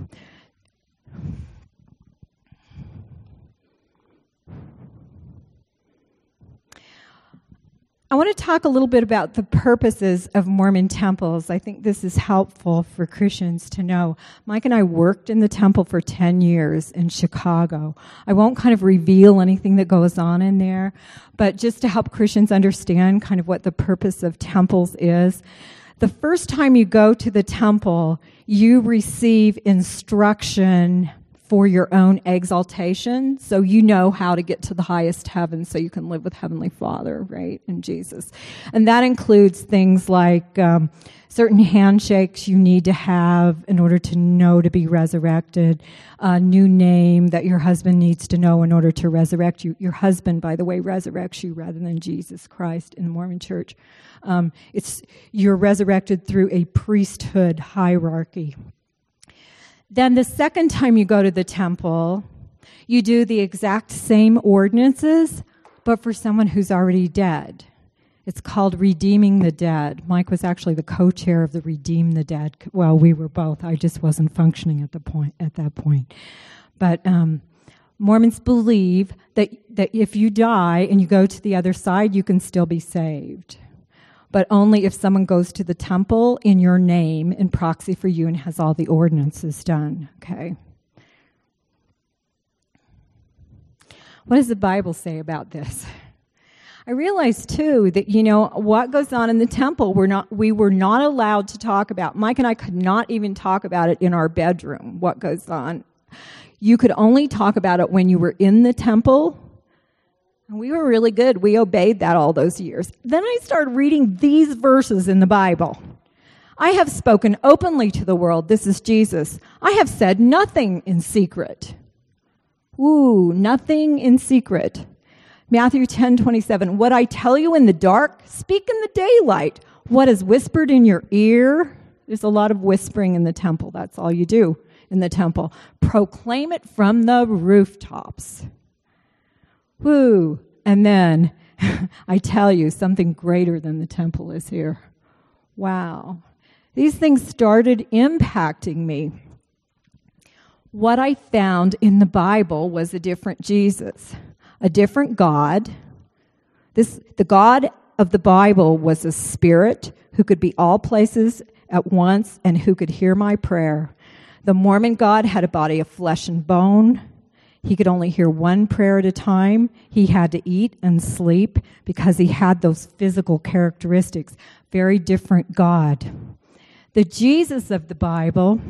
I want to talk a little bit about the purposes of Mormon temples. I think this is helpful for Christians to know. Mike and I worked in the temple for ten years in Chicago. I won't kind of reveal anything that goes on in there, but just to help Christians understand kind of what the purpose of temples is. The first time you go to the temple, you receive instruction for your own exaltation, so you know how to get to the highest heaven so you can live with Heavenly Father, right, and Jesus. And that includes things like um, certain handshakes you need to have in order to know to be resurrected, a new name that your husband needs to know in order to resurrect you. Your husband, by the way, resurrects you rather than Jesus Christ in the Mormon Church. Um, it's you're resurrected through a priesthood hierarchy. Then the second time you go to the temple, you do the exact same ordinances, but for someone who's already dead. It's called Redeeming the Dead. Mike was actually the co-chair of the Redeem the Dead. Well, we were both. I just wasn't functioning at the point at that point. But um, Mormons believe that that if you die and you go to the other side, you can still be saved. But only if someone goes to the temple in your name in proxy for you and has all the ordinances done, okay? What does the Bible say about this? I realized, too, that, you know, what goes on in the temple, we're not, we were not allowed to talk about. Mike and I could not even talk about it in our bedroom, what goes on. You could only talk about it when you were in the temple. And we were really good. We obeyed that all those years. Then I started reading these verses in the Bible. I have spoken openly to the world. This is Jesus. I have said nothing in secret. Ooh, nothing in secret. Matthew ten twenty-seven. What I tell you in the dark, speak in the daylight. What is whispered in your ear, there's a lot of whispering in the temple. That's all you do in the temple. Proclaim it from the rooftops. Woo. And then, I tell you, something greater than the temple is here. Wow. These things started impacting me. What I found in the Bible was a different Jesus, a different God. This, the God of the Bible was a spirit who could be all places at once and who could hear my prayer. The Mormon God had a body of flesh and bone. He could only hear one prayer at a time. He had to eat and sleep because he had those physical characteristics. Very different God. The Jesus of the Bible,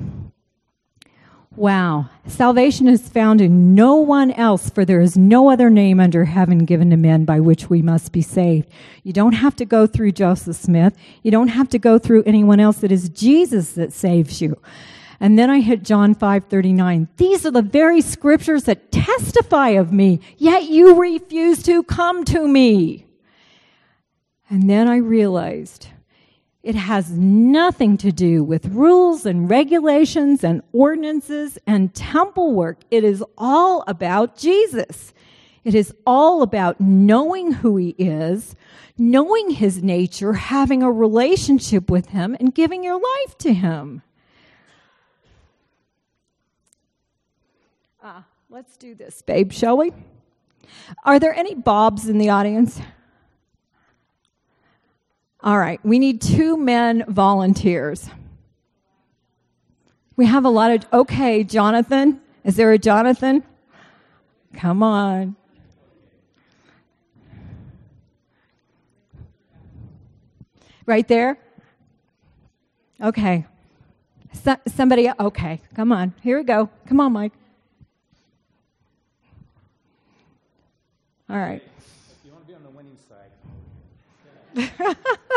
wow. Salvation is found in no one else, for there is no other name under heaven given to men by which we must be saved. You don't have to go through Joseph Smith. You don't have to go through anyone else. It is Jesus that saves you. And then I hit John five thirty-nine. These are the very scriptures that testify of me, yet you refuse to come to me. And then I realized it has nothing to do with rules and regulations and ordinances and temple work. It is all about Jesus. It is all about knowing who he is, knowing his nature, having a relationship with him, and giving your life to him. Ah, let's do this, babe, shall we? Are there any Bobs in the audience? All right, we need two men volunteers. We have a lot of, okay, Jonathan. Is there a Jonathan? Come on. Right there? Okay. So, somebody, okay, come on. Here we go. Come on, Mike. All right. You want to be on the winning side. Okay,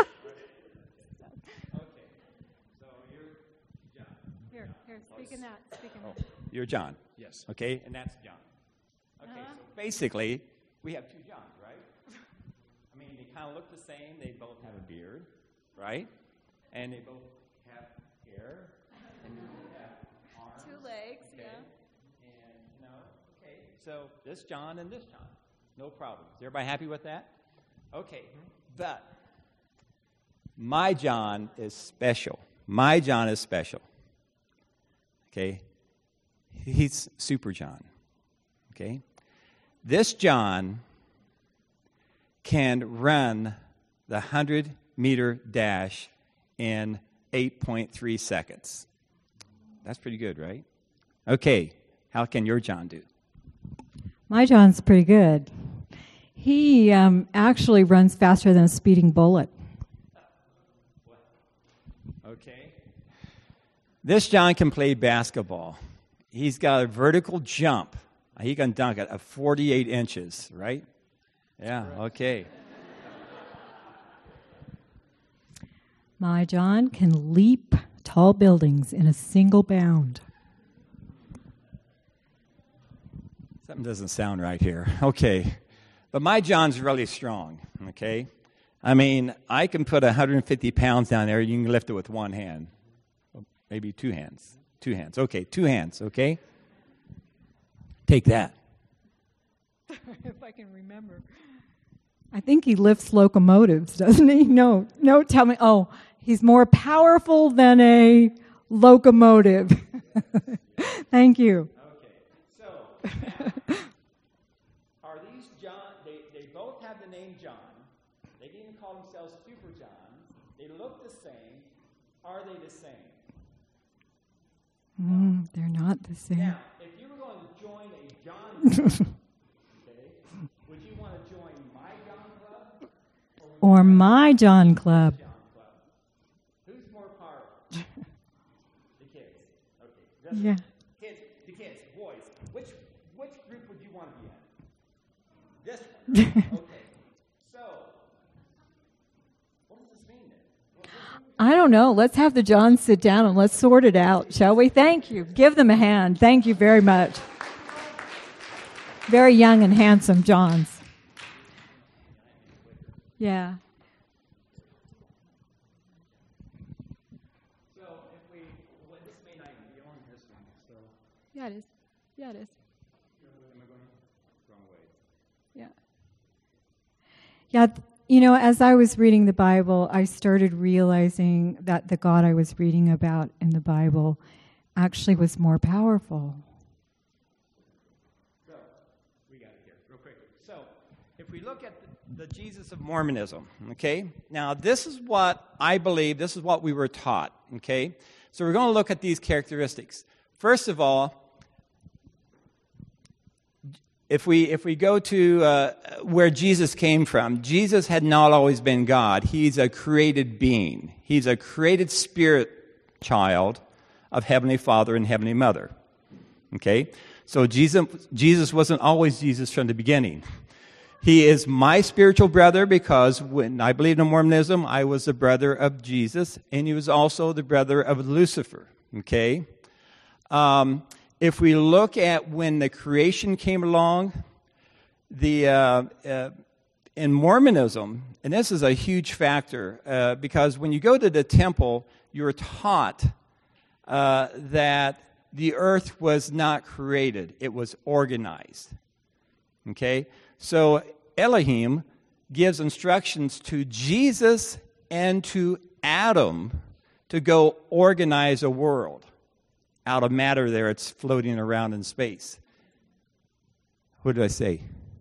so you're John. Here, here, speak in that. Speak in Oh, that. you're John. Yes. Okay, and that's John. Okay, Uh-huh. so basically, we have two Johns, right? I mean, they kind of look the same. They both have a beard, right? And they both have hair. And they both have arms. Two legs, okay? yeah. And, you know, okay, so this John and this John. No problem. Is everybody happy with that? Okay, but my John is special. My John is special. Okay? He's Super John. Okay? This John can run the hundred-meter dash in eight point three seconds. That's pretty good, right? Okay, how can your John do? My John's pretty good. He um, actually runs faster than a speeding bullet. Okay. This John can play basketball. He's got a vertical jump. He can dunk it at forty-eight inches, right? Yeah, okay. My John can leap tall buildings in a single bound. Something doesn't sound right here. Okay. But my John's really strong, okay? I mean, I can put one hundred fifty pounds down there. You can lift it with one hand. Maybe two hands. Two hands. Okay, two hands, okay? Take that. If I can remember. I think he lifts locomotives, doesn't he? No, no, tell me. Oh, he's more powerful than a locomotive. Thank you. Okay, so now, are these John, they, they both have the name John. They can even call themselves Super John. They look the same. Are they the same? Mm, they're not the same. Now, if you were going to join a John club, okay, would you want to join my John club? Or, Or my John Club. John club? Who's more powerful? The kids. Okay. That's Yeah. Kids, the kids, boys. Which which group would you want to be in? This one. Right? Okay. So, what does this mean then? What, what I don't know. Let's have the Johns sit down and let's sort it out, shall we? Thank you. Give them a hand. Thank you very much. Very young and handsome Johns. Yeah. So if we, well, this may not even be on this one. So. Yeah, it is. Yeah, it is. Am I going wrong way? Yeah. Yeah. Th- You know, as I was reading the Bible, I started realizing that the God I was reading about in the Bible actually was more powerful. So, we got it here real quickly. So, if we look at the, the Jesus of Mormonism, okay? Now, this is what I believe, this is what we were taught, okay? So, we're going to look at these characteristics. First of all, If we if we go to uh, where Jesus came from, Jesus had not always been God. He's a created being. He's a created spirit child of Heavenly Father and Heavenly Mother. Okay? So Jesus, Jesus wasn't always Jesus from the beginning. He is my spiritual brother because when I believed in Mormonism, I was the brother of Jesus, and he was also the brother of Lucifer. Okay? Um... If we look at when the creation came along, the uh, uh, in Mormonism, and this is a huge factor, uh, because when you go to the temple, you're taught uh, that the earth was not created. It was organized. Okay? So Elohim gives instructions to Jesus and to Adam to go organize a world. Out of matter there, it's floating around in space. What did I say?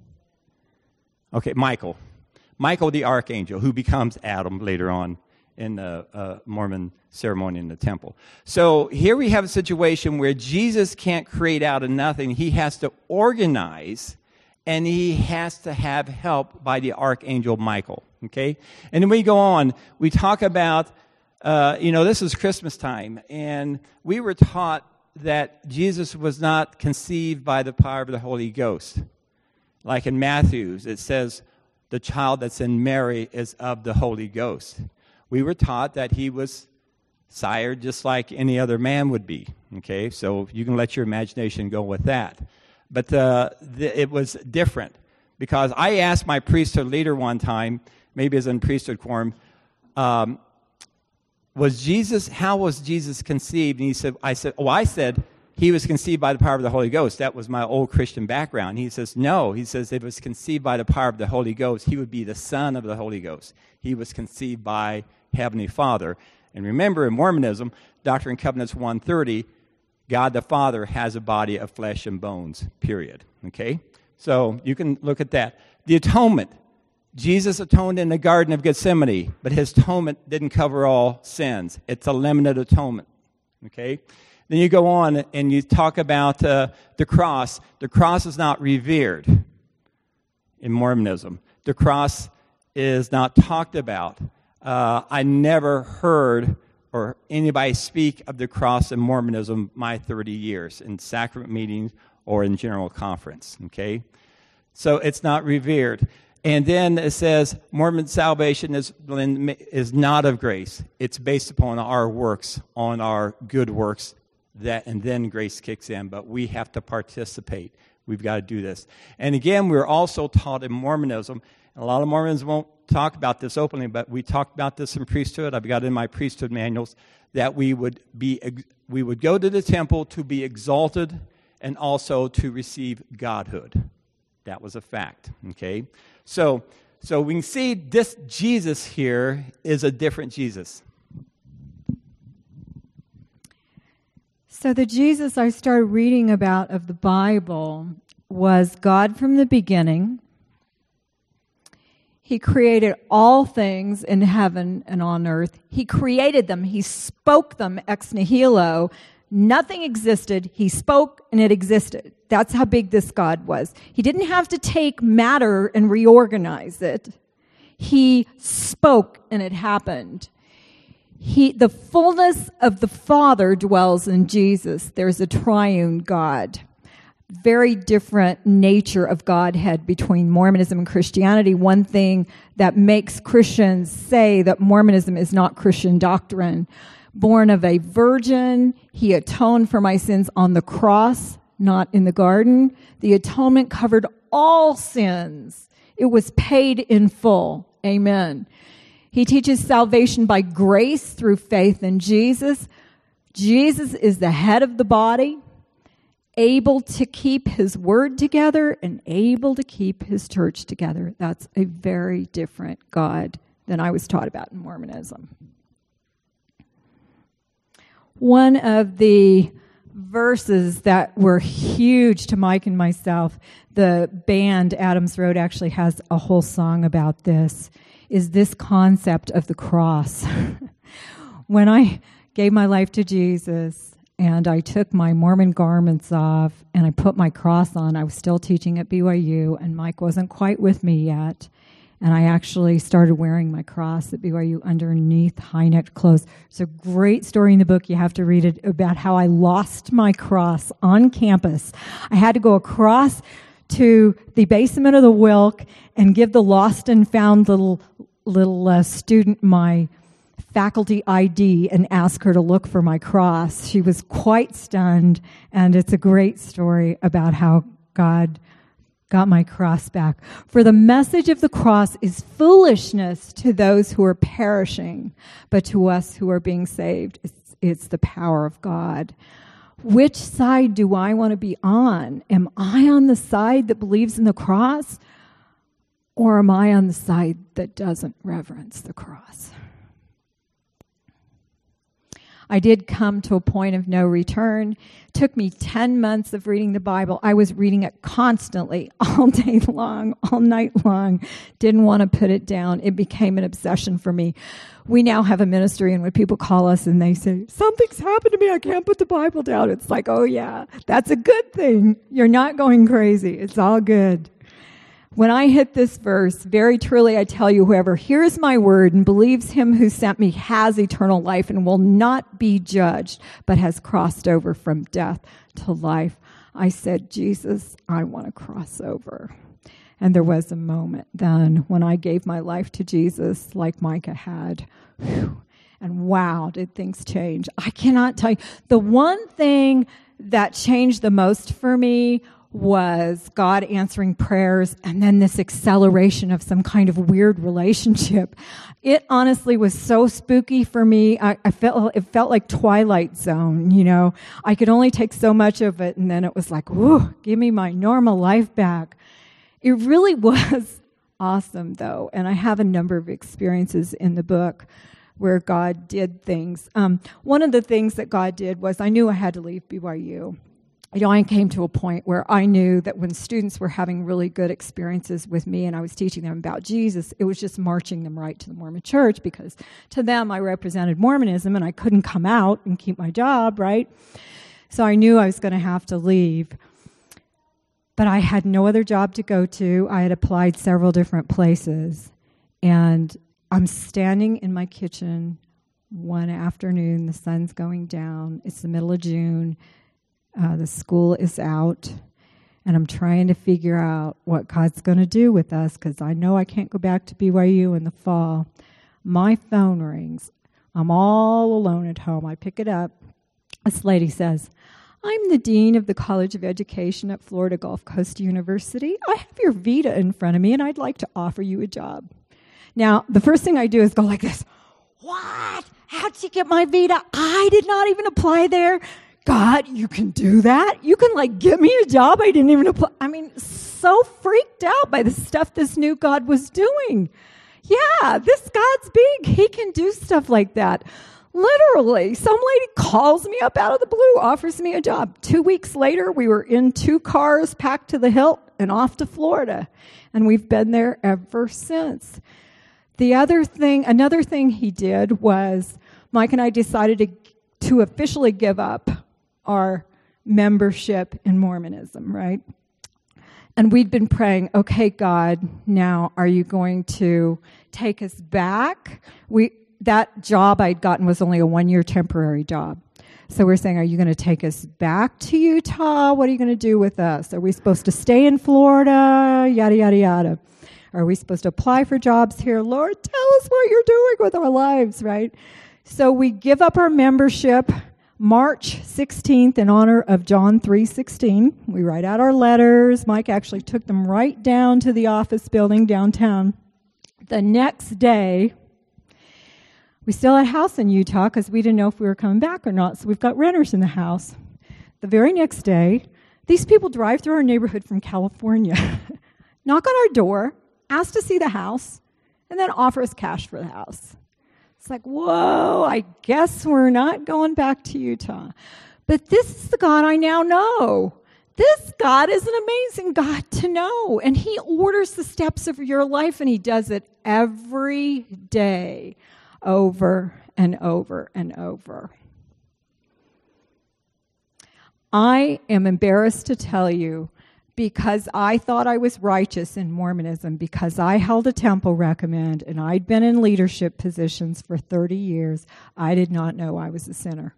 Okay, Michael. Michael the archangel, who becomes Adam later on in the uh, Mormon ceremony in the temple. So here we have a situation where Jesus can't create out of nothing. He has to organize, and he has to have help by the archangel Michael. Okay? And then we go on. We talk about Uh, you know, this is Christmas time, and we were taught that Jesus was not conceived by the power of the Holy Ghost. Like in Matthew's, it says, the child that's in Mary is of the Holy Ghost. We were taught that he was sired just like any other man would be. Okay, so you can let your imagination go with that. But uh, th- it was different, because I asked my priesthood leader one time, maybe as in priesthood quorum, um, Was Jesus, how was Jesus conceived? And he said, I said, oh, I said, he was conceived by the power of the Holy Ghost. That was my old Christian background. He says, no. He says, if it was conceived by the power of the Holy Ghost, he would be the son of the Holy Ghost. He was conceived by Heavenly Father. And remember, in Mormonism, Doctrine and Covenants one thirty, God the Father has a body of flesh and bones, period. Okay? So you can look at that. The atonement. Jesus atoned in the Garden of Gethsemane, but his atonement didn't cover all sins. It's a limited atonement, okay? Then you go on and you talk about uh, the cross. The cross is not revered in Mormonism. The cross is not talked about. Uh, I never heard or anybody speak of the cross in Mormonism my thirty years in sacrament meetings or in general conference, okay? So it's not revered. And then it says Mormon salvation is is not of grace. It's based upon our works, on our good works, that and then grace kicks in. But we have to participate. We've got to do this. And again, we're also taught in Mormonism, and a lot of Mormons won't talk about this openly, but we talked about this in priesthood. I've got it in my priesthood manuals that we would be we would go to the temple to be exalted and also to receive godhood. That was a fact, okay? So, so we can see this Jesus here is a different Jesus. So the Jesus I started reading about of the Bible was God from the beginning. He created all things in heaven and on earth. He created them. He spoke them ex nihilo. Nothing existed. He spoke and it existed. That's how big this God was. He didn't have to take matter and reorganize it. He spoke and it happened. He, the fullness of the Father dwells in Jesus. There's a triune God. Very different nature of Godhead between Mormonism and Christianity. One thing that makes Christians say that Mormonism is not Christian doctrine. Born of a virgin, he atoned for my sins on the cross, not in the garden. The atonement covered all sins. It was paid in full. Amen. He teaches salvation by grace through faith in Jesus. Jesus is the head of the body, able to keep his word together and able to keep his church together. That's a very different God than I was taught about in Mormonism. One of the verses that were huge to Mike and myself, the band Adams Road actually has a whole song about this, is this concept of the cross. When I gave my life to Jesus and I took my Mormon garments off and I put my cross on, I was still teaching at B Y U and Mike wasn't quite with me yet. And I actually started wearing my cross at B Y U underneath high-necked clothes. It's a great story in the book. You have to read it about how I lost my cross on campus. I had to go across to the basement of the Wilk and give the lost and found little little uh, student my faculty I D and ask her to look for my cross. She was quite stunned, and it's a great story about how God got my cross back. For the message of the cross is foolishness to those who are perishing, but to us who are being saved, it's, it's the power of God. Which side do I want to be on? Am I on the side that believes in the cross, or am I on the side that doesn't reverence the cross? I did come to a point of no return. It took me ten months of reading the Bible. I was reading it constantly, all day long, all night long. Didn't want to put it down. It became an obsession for me. We now have a ministry, and when people call us and they say, something's happened to me, I can't put the Bible down, it's like, oh yeah, that's a good thing. You're not going crazy. It's all good. When I hit this verse, very truly I tell you, whoever hears my word and believes him who sent me has eternal life and will not be judged, but has crossed over from death to life. I said, Jesus, I want to cross over. And there was a moment then when I gave my life to Jesus like Micah had. Whew. And wow, did things change. I cannot tell you. The one thing that changed the most for me was God answering prayers and then this acceleration of some kind of weird relationship. It honestly was so spooky for me. I, I felt it felt like Twilight Zone, you know. I could only take so much of it, and then it was like, whoo, give me my normal life back. It really was awesome, though, and I have a number of experiences in the book where God did things. Um, one of the things that God did was I knew I had to leave B Y U. You know, I came to a point where I knew that when students were having really good experiences with me and I was teaching them about Jesus, it was just marching them right to the Mormon church, because to them I represented Mormonism and I couldn't come out and keep my job, right? So I knew I was going to have to leave. But I had no other job to go to. I had applied several different places. And I'm standing in my kitchen one afternoon. The sun's going down. It's the middle of June. Uh, the school is out, and I'm trying to figure out what God's going to do with us, because I know I can't go back to B Y U in the fall. My phone rings. I'm all alone at home. I pick it up. This lady says, I'm the dean of the College of Education at Florida Gulf Coast University. I have your vita in front of me, and I'd like to offer you a job. Now, the first thing I do is go like this. What? How'd she get my vita? I did not even apply there. God, you can do that? You can, like, give me a job I didn't even apply? I mean, so freaked out by the stuff this new God was doing. Yeah, this God's big. He can do stuff like that. Literally, some lady calls me up out of the blue, offers me a job. Two weeks later, we were in two cars packed to the hilt and off to Florida. And we've been there ever since. The other thing, another thing he did was Mike and I decided to, to officially give up our membership in Mormonism, right? And we'd been praying, okay, God, now are you going to take us back? We that job I'd gotten was only a one-year temporary job. So we're saying, are you going to take us back to Utah? What are you going to do with us? Are we supposed to stay in Florida? Yada, yada, yada. Are we supposed to apply for jobs here? Lord, tell us what you're doing with our lives, right? So we give up our membership March sixteenth in honor of John three sixteen. We write out our letters. Mike actually took them right down to the office building downtown. The next day, we still had a house in Utah because we didn't know if we were coming back or not, so we've got renters in the house. The very next day, these people drive through our neighborhood from California, knock on our door, ask to see the house, and then offer us cash for the house. It's like, whoa, I guess we're not going back to Utah. But this is the God I now know. This God is an amazing God to know, and He orders the steps of your life, and He does it every day, over and over and over. I am embarrassed to tell you, because I thought I was righteous in Mormonism, because I held a temple recommend and I'd been in leadership positions for thirty years, I did not know I was a sinner.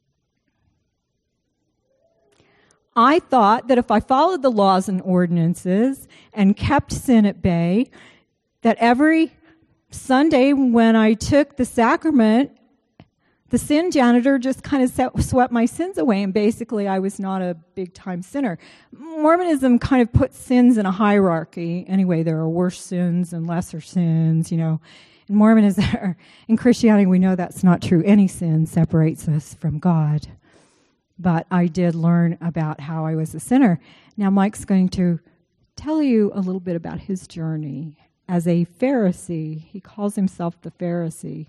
I thought that if I followed the laws and ordinances and kept sin at bay, that every Sunday when I took the sacrament, the sin janitor just kind of swept my sins away, and basically I was not a big-time sinner. Mormonism kind of puts sins in a hierarchy. Anyway, there are worse sins and lesser sins, you know. In Mormonism, in Christianity, we know that's not true. Any sin separates us from God. But I did learn about how I was a sinner. Now Mike's going to tell you a little bit about his journey as a Pharisee. He calls himself the Pharisee.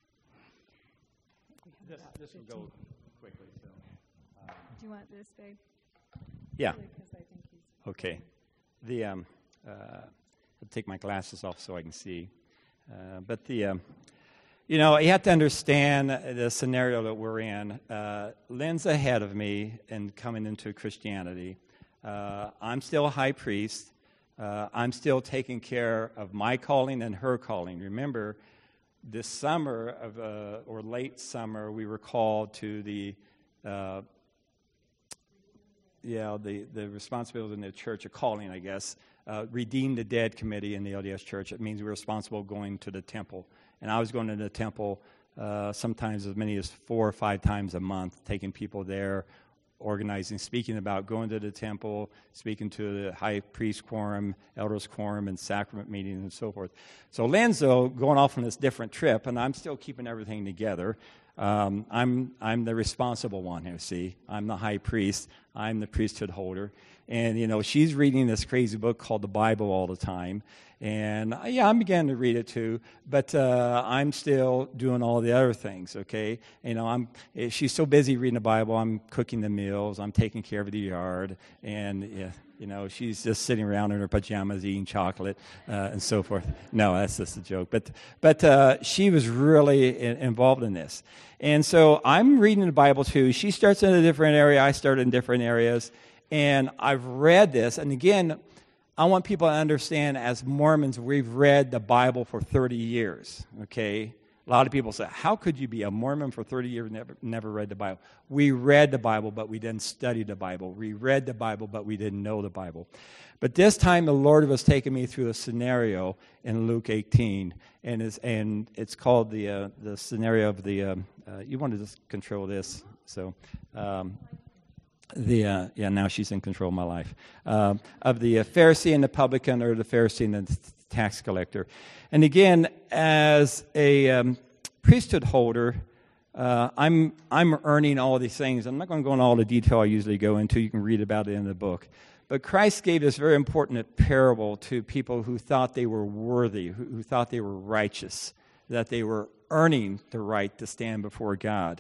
This, this will go quickly. So, um, Do you want this, babe? yeah. Because I think he's Okay. The um, uh, I'll take my glasses off so I can see. Uh, but the um, you know, you have to understand the scenario that we're in. Uh, Lynn's ahead of me in coming into Christianity. Uh, I'm still a high priest. Uh, I'm still taking care of my calling and her calling. Remember, this summer of uh, or late summer, we were called to the uh, yeah the the responsibility in the church, a calling, I guess, uh, Redeem the Dead committee in the L D S Church. It means we're responsible going to the temple, and I was going to the temple uh, sometimes as many as four or five times a month, taking people there, organizing, speaking about going to the temple, speaking to the high priest quorum, elders quorum, and sacrament meetings and so forth. So Lynn's, though, going off on this different trip, and I'm still keeping everything together. Um, I'm I'm the responsible one here, see. I'm the high priest. I'm the priesthood holder. And, you know, she's reading this crazy book called the Bible all the time. And, uh, yeah, I'm beginning to read it too, but uh, I'm still doing all the other things, okay? You know, I'm. She's so busy reading the Bible, I'm cooking the meals, I'm taking care of the yard, and, yeah, you know, she's just sitting around in her pajamas eating chocolate uh, and so forth. No, that's just a joke. But but uh, she was really in, involved in this. And so I'm reading the Bible too. She starts in a different area, I start in different areas, and I've read this, and again, I want people to understand, as Mormons, we've read the Bible for thirty years, okay? A lot of people say, how could you be a Mormon for thirty years and never, never read the Bible? We read the Bible, but we didn't study the Bible. We read the Bible, but we didn't know the Bible. But this time, the Lord was taking me through a scenario in Luke eighteen, and it's, and it's called the uh, the scenario of the, um, uh, you want to just control this, so... Um, The uh, yeah, now she's in control of my life. Um, of the uh, Pharisee and the publican, or the Pharisee and the tax collector. And again, as a um, priesthood holder, uh, I'm I'm earning all these things. I'm not going to go into all the detail I usually go into. You can read about it in the book. But Christ gave this very important parable to people who thought they were worthy, who, who thought they were righteous, that they were earning the right to stand before God.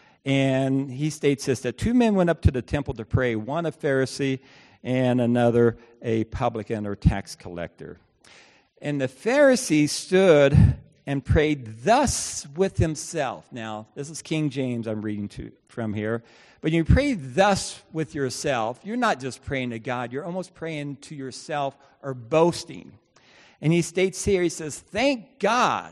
And he states this, that two men went up to the temple to pray, one a Pharisee and another a publican or tax collector. And the Pharisee stood and prayed thus with himself. Now, this is King James I'm reading to from here. But you pray thus with yourself, you're not just praying to God, you're almost praying to yourself or boasting. And he states here, he says, thank God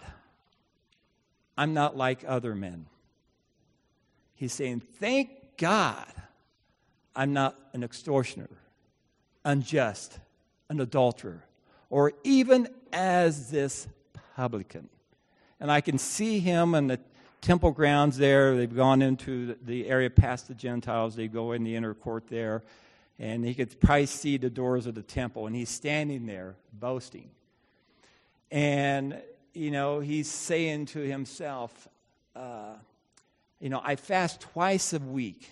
I'm not like other men. He's saying, thank God I'm not an extortioner, unjust, an adulterer, or even as this publican. And I can see him in the temple grounds there. They've gone into the area past the Gentiles. They go in the inner court there. And he could probably see the doors of the temple. And he's standing there boasting. And, you know, he's saying to himself, uh, you know, I fast twice a week.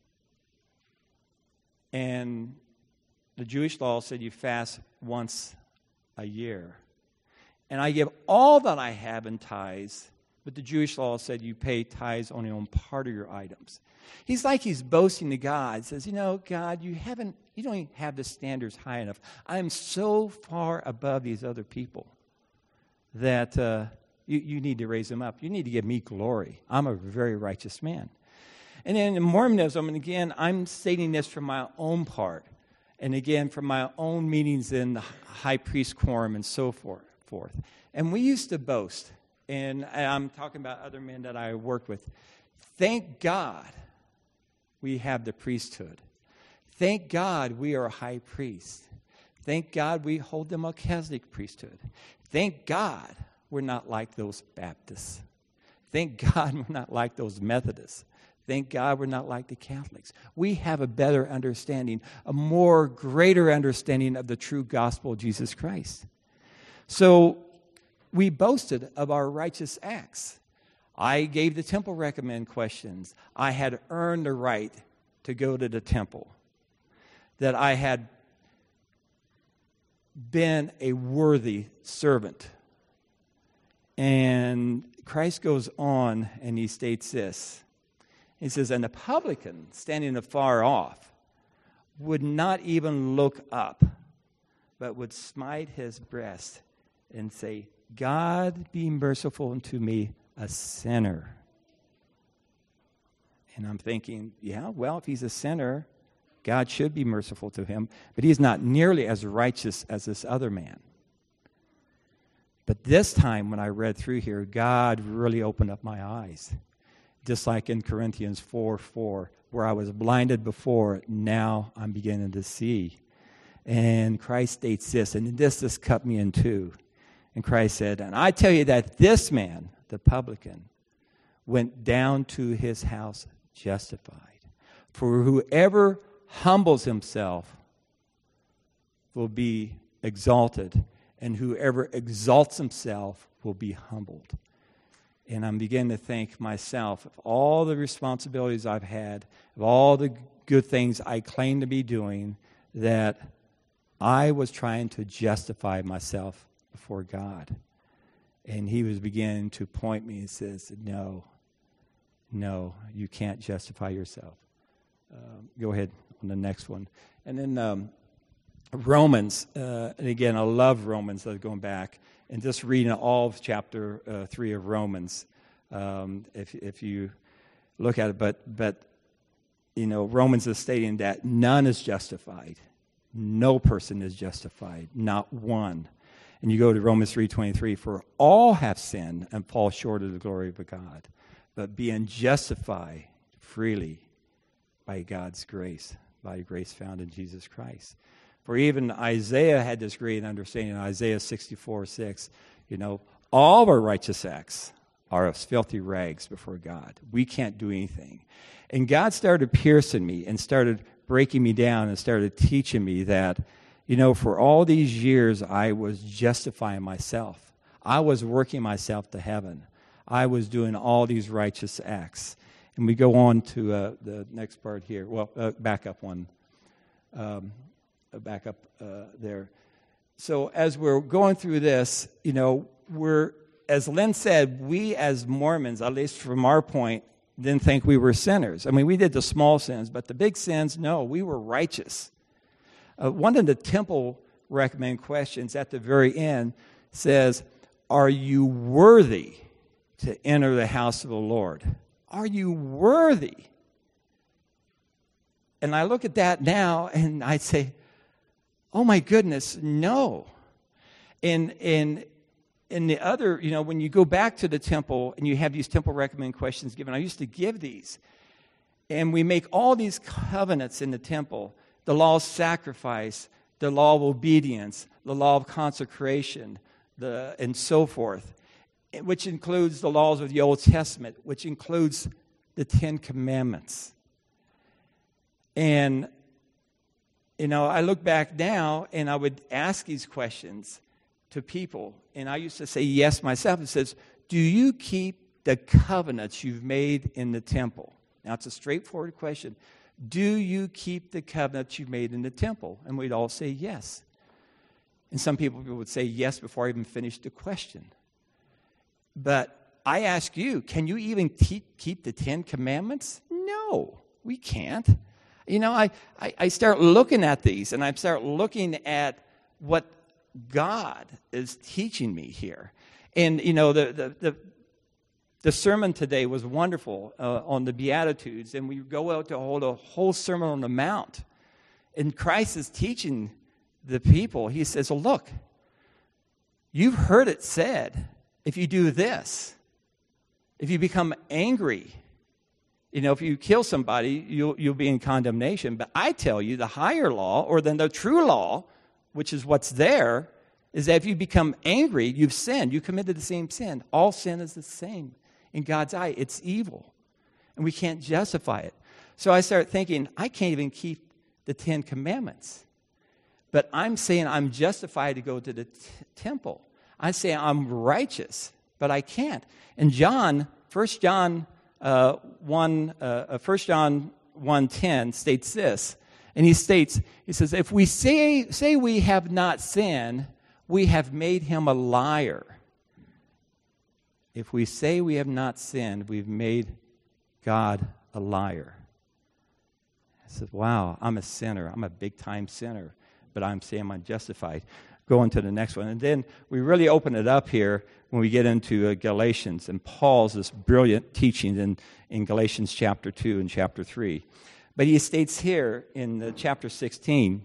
And the Jewish law said you fast once a year. And I give all that I have in tithes, but the Jewish law said you pay tithes only on part of your items. He's like he's boasting to God. He says, you know, God, you haven't, you don't even have the standards high enough. I am so far above these other people that uh, you, you need to raise them up. You need to give me glory. I'm a very righteous man. And then in Mormonism, and again, I'm stating this from my own part, and again, from my own meetings in the high priest quorum and so forth. forth. And we used to boast, and I'm talking about other men that I worked with. Thank God we have the priesthood. Thank God we are a high priest. Thank God we hold the Melchizedek priesthood. Thank God we're not like those Baptists. Thank God we're not like those Methodists. Thank God we're not like the Catholics. We have a better understanding, a more greater understanding of the true gospel of Jesus Christ. So we boasted of our righteous acts. I gave the temple recommend questions. I had earned the right to go to the temple. That I had been a worthy servant. And Christ goes on and he states this. He says, and the publican standing afar off would not even look up, but would smite his breast and say, God be merciful unto me, a sinner. And I'm thinking, yeah, well, if he's a sinner, God should be merciful to him, but he's not nearly as righteous as this other man. But this time when I read through here, God really opened up my eyes. Just like in Corinthians four four, where I was blinded before, now I'm beginning to see. And Christ states this, and this just cut me in two. And Christ said, and I tell you that this man, the publican, went down to his house justified. For whoever humbles himself will be exalted, and whoever exalts himself will be humbled. And I'm beginning to think myself of all the responsibilities I've had, of all the good things I claim to be doing, that I was trying to justify myself before God. And he was beginning to point me and says, no, no, you can't justify yourself. Um, go ahead on the next one. And then um, Romans, uh, and again, I love Romans, uh, going back. And just reading all of chapter uh, three of Romans, um, if if you look at it, but but you know, Romans is stating that none is justified, no person is justified, not one. And you go to Romans three twenty-three, for all have sinned and fall short of the glory of God, but being justified freely by God's grace, by grace found in Jesus Christ. For even Isaiah had this great understanding in Isaiah sixty-four six, you know, all of our righteous acts are as filthy rags before God. We can't do anything. And God started piercing me and started breaking me down and started teaching me that, you know, for all these years I was justifying myself. I was working myself to heaven. I was doing all these righteous acts. And we go on to uh, the next part here. Well, uh, back up one. Um, back up uh, there. So as we're going through this, you know, we're, as Lynn said, we as Mormons, at least from our point, didn't think we were sinners. I mean, we did the small sins, but the big sins, no, we were righteous. Uh, one of the temple recommend questions at the very end says, are you worthy to enter the house of the Lord? Are you worthy? And I look at that now and I say, oh my goodness, no. And and in the other, you know, when you go back to the temple and you have these temple recommend questions given, I used to give these. And we make all these covenants in the temple, the law of sacrifice, the law of obedience, the law of consecration, the, and so forth, which includes the laws of the Old Testament, which includes the Ten Commandments. And, you know, I look back now and I would ask these questions to people. And I used to say yes myself. It says, do you keep the covenants you've made in the temple? Now, it's a straightforward question. Do you keep the covenants you've made in the temple? And we'd all say yes. And some people would say yes before I even finished the question. But I ask you, can you even keep, keep the Ten Commandments? No, we can't. You know, I, I, I start looking at these, and I start looking at what God is teaching me here. And, you know, the the the, the sermon today was wonderful uh, on the Beatitudes, and we go out to hold a whole Sermon on the Mount. And Christ is teaching the people. He says, well, look, you've heard it said, if you do this, if you become angry, you know, if you kill somebody, you'll, you'll be in condemnation. But I tell you, the higher law, or then the true law, which is what's there, is that if you become angry, you've sinned. You committed the same sin. All sin is the same. In God's eye, it's evil. And we can't justify it. So I start thinking, I can't even keep the Ten Commandments. But I'm saying I'm justified to go to the t- temple. I say I'm righteous, but I can't. And John, First John uh, one, uh, First John one ten states this, and he states, he says, if we say say we have not sinned, we have made him a liar. If we say we have not sinned, we've made God a liar. I said, wow, I'm a sinner. I'm a big-time sinner, but I'm saying I'm justified. Going to the next one. And then we really open it up here when we get into uh, Galatians and Paul's this brilliant teaching in, in Galatians chapter two and chapter three. But he states here in uh, chapter sixteen,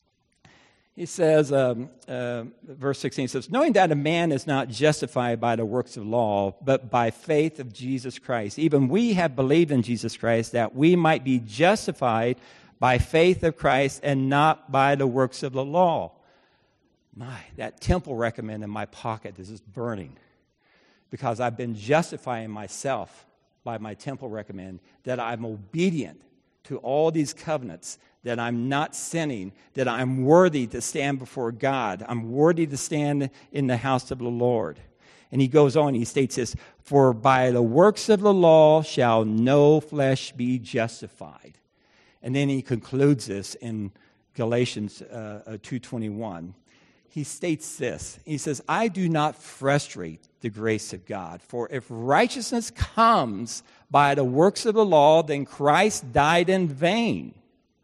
he says, um, uh, verse sixteen says, knowing that a man is not justified by the works of law, but by faith of Jesus Christ. Even we have believed in Jesus Christ that we might be justified by faith of Christ and not by the works of the law. My, that temple recommend in my pocket is just burning because I've been justifying myself by my temple recommend that I'm obedient to all these covenants, that I'm not sinning, that I'm worthy to stand before God. I'm worthy to stand in the house of the Lord. And he goes on, he states this, for by the works of the law shall no flesh be justified. And then he concludes this in Galatians uh, two twenty-one. He states this. He says, I do not frustrate the grace of God, for if righteousness comes by the works of the law, then Christ died in vain.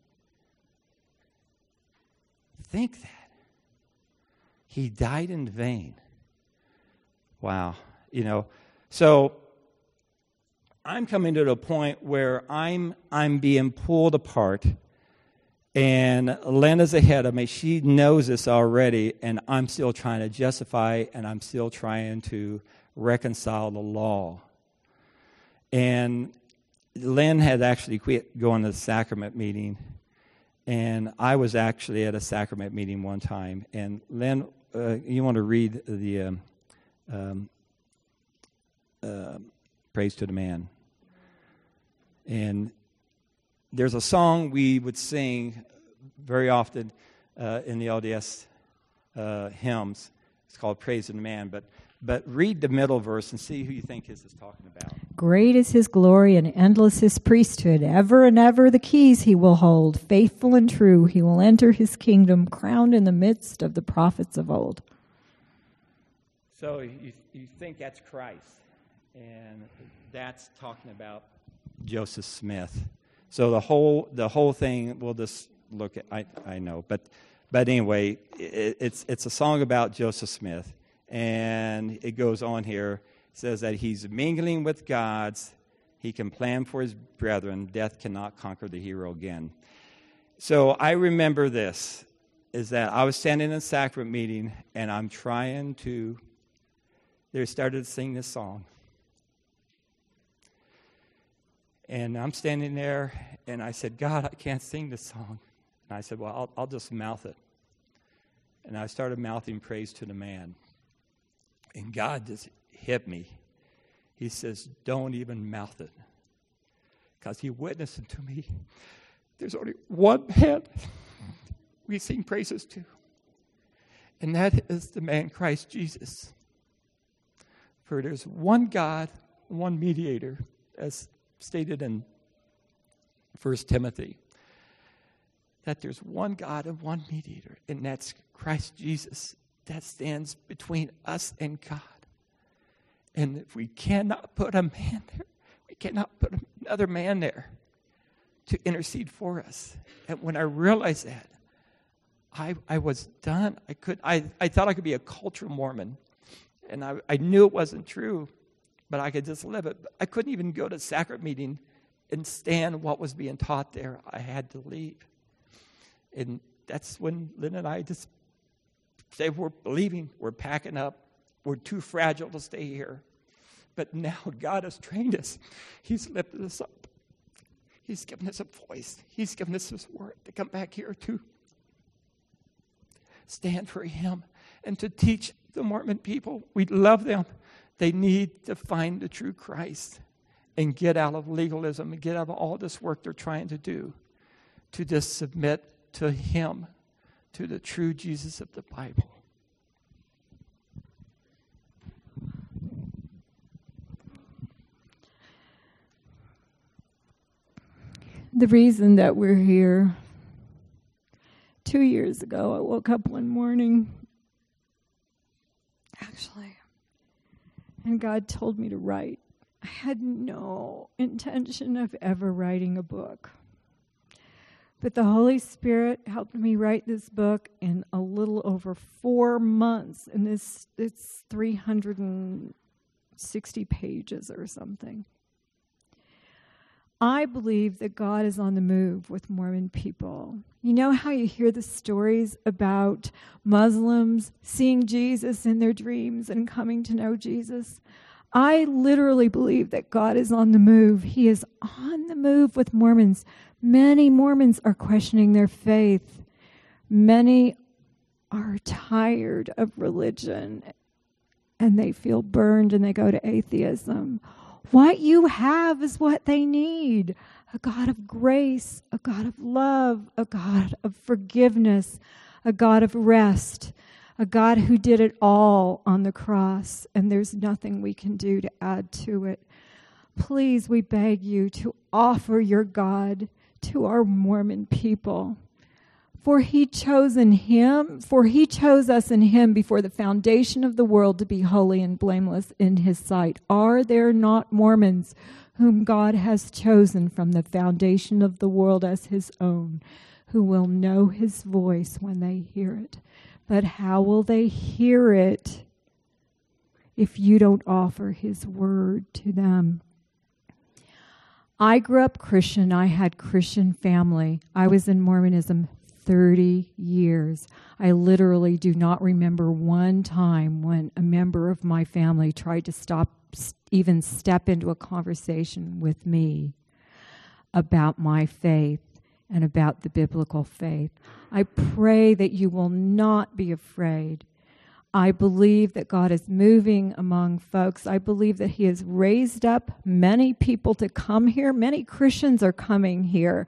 Think that. He died in vain. Wow. You know, so I'm coming to the point where I'm I'm being pulled apart. And Lena's ahead of me. She knows this already, and I'm still trying to justify, and I'm still trying to reconcile the law. And Len had actually quit going to the sacrament meeting, and I was actually at a sacrament meeting one time. And Len, uh, you want to read the um, um, uh, Praise to the Man. And there's a song we would sing very often uh, in the L D S uh, hymns. It's called Praise to the Man. But but read the middle verse and see who you think this is talking about. Great is his glory and endless his priesthood. Ever and ever the keys he will hold. Faithful and true, he will enter his kingdom, crowned in the midst of the prophets of old. So you, you think that's Christ. And that's talking about Joseph Smith. So the whole the whole thing, we'll just look at, I, I know, but but anyway, it, it's it's a song about Joseph Smith, and it goes on here. It says that he's mingling with gods, he can plan for his brethren, death cannot conquer the hero again. So I remember this, is that I was standing in a sacrament meeting, and I'm trying to, they started to sing this song. And I'm standing there, and I said, God, I can't sing this song. And I said, well, I'll, I'll just mouth it. And I started mouthing praise to the man. And God just hit me. He says, don't even mouth it. Because he witnessed it to me. There's only one man we sing praises to. And that is the man Christ Jesus. For there's one God, one mediator, as stated in First Timothy. That there's one God and one mediator, and that's Christ Jesus. That stands between us and God. And if we cannot put a man there, we cannot put another man there to intercede for us. And when I realized that, I I was done. I could I, I thought I could be a cultural Mormon. And I, I knew it wasn't true, but I could just live it. I couldn't even go to sacrament meeting and stand what was being taught there. I had to leave. And that's when Lynn and I just say, we're leaving, we're packing up, we're too fragile to stay here. But now God has trained us. He's lifted us up. He's given us a voice. He's given us His word to come back here to stand for Him and to teach the Mormon people. We love them. They need to find the true Christ and get out of legalism and get out of all this work they're trying to do to just submit to Him, to the true Jesus of the Bible. The reason that we're here, two years ago, I woke up one morning, actually, and God told me to write. I had no intention of ever writing a book. But the Holy Spirit helped me write this book in a little over four months. And this it's three hundred sixty pages or something. I believe that God is on the move with Mormon people. You know how you hear the stories about Muslims seeing Jesus in their dreams and coming to know Jesus? I literally believe that God is on the move. He is on the move with Mormons. Many Mormons are questioning their faith. Many are tired of religion and they feel burned and they go to atheism. What you have is what they need. A God of grace, a God of love, a God of forgiveness, a God of rest, a God who did it all on the cross, and there's nothing we can do to add to it. Please, we beg you to offer your God to our Mormon people. For he chosen him, for he chose us in him before the foundation of the world to be holy and blameless in his sight. Are there not Mormons whom God has chosen from the foundation of the world as his own, who will know his voice when they hear it? But how will they hear it if you don't offer his word to them? I grew up Christian. I had Christian family. I was in Mormonism thirty years. I literally do not remember one time when a member of my family tried to stop, even step into a conversation with me about my faith and about the biblical faith. I pray that you will not be afraid. I believe that God is moving among folks. I believe that he has raised up many people to come here. Many Christians are coming here.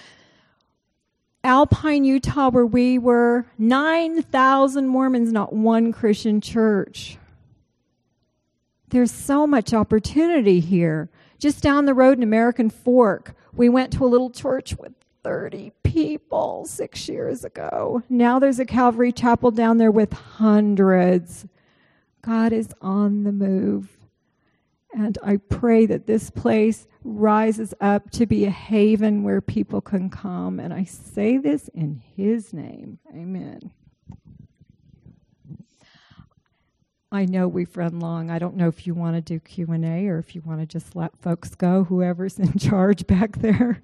Alpine, Utah, where we were, nine thousand Mormons, not one Christian church. There's so much opportunity here. Just down the road in American Fork, we went to a little church with thirty people six years ago. Now there's a Calvary Chapel down there with hundreds. God is on the move. And I pray that this place rises up to be a haven where people can come. And I say this in his name. Amen. I know we've run long. I don't know if you want to do Q and A or if you want to just let folks go, whoever's in charge back there.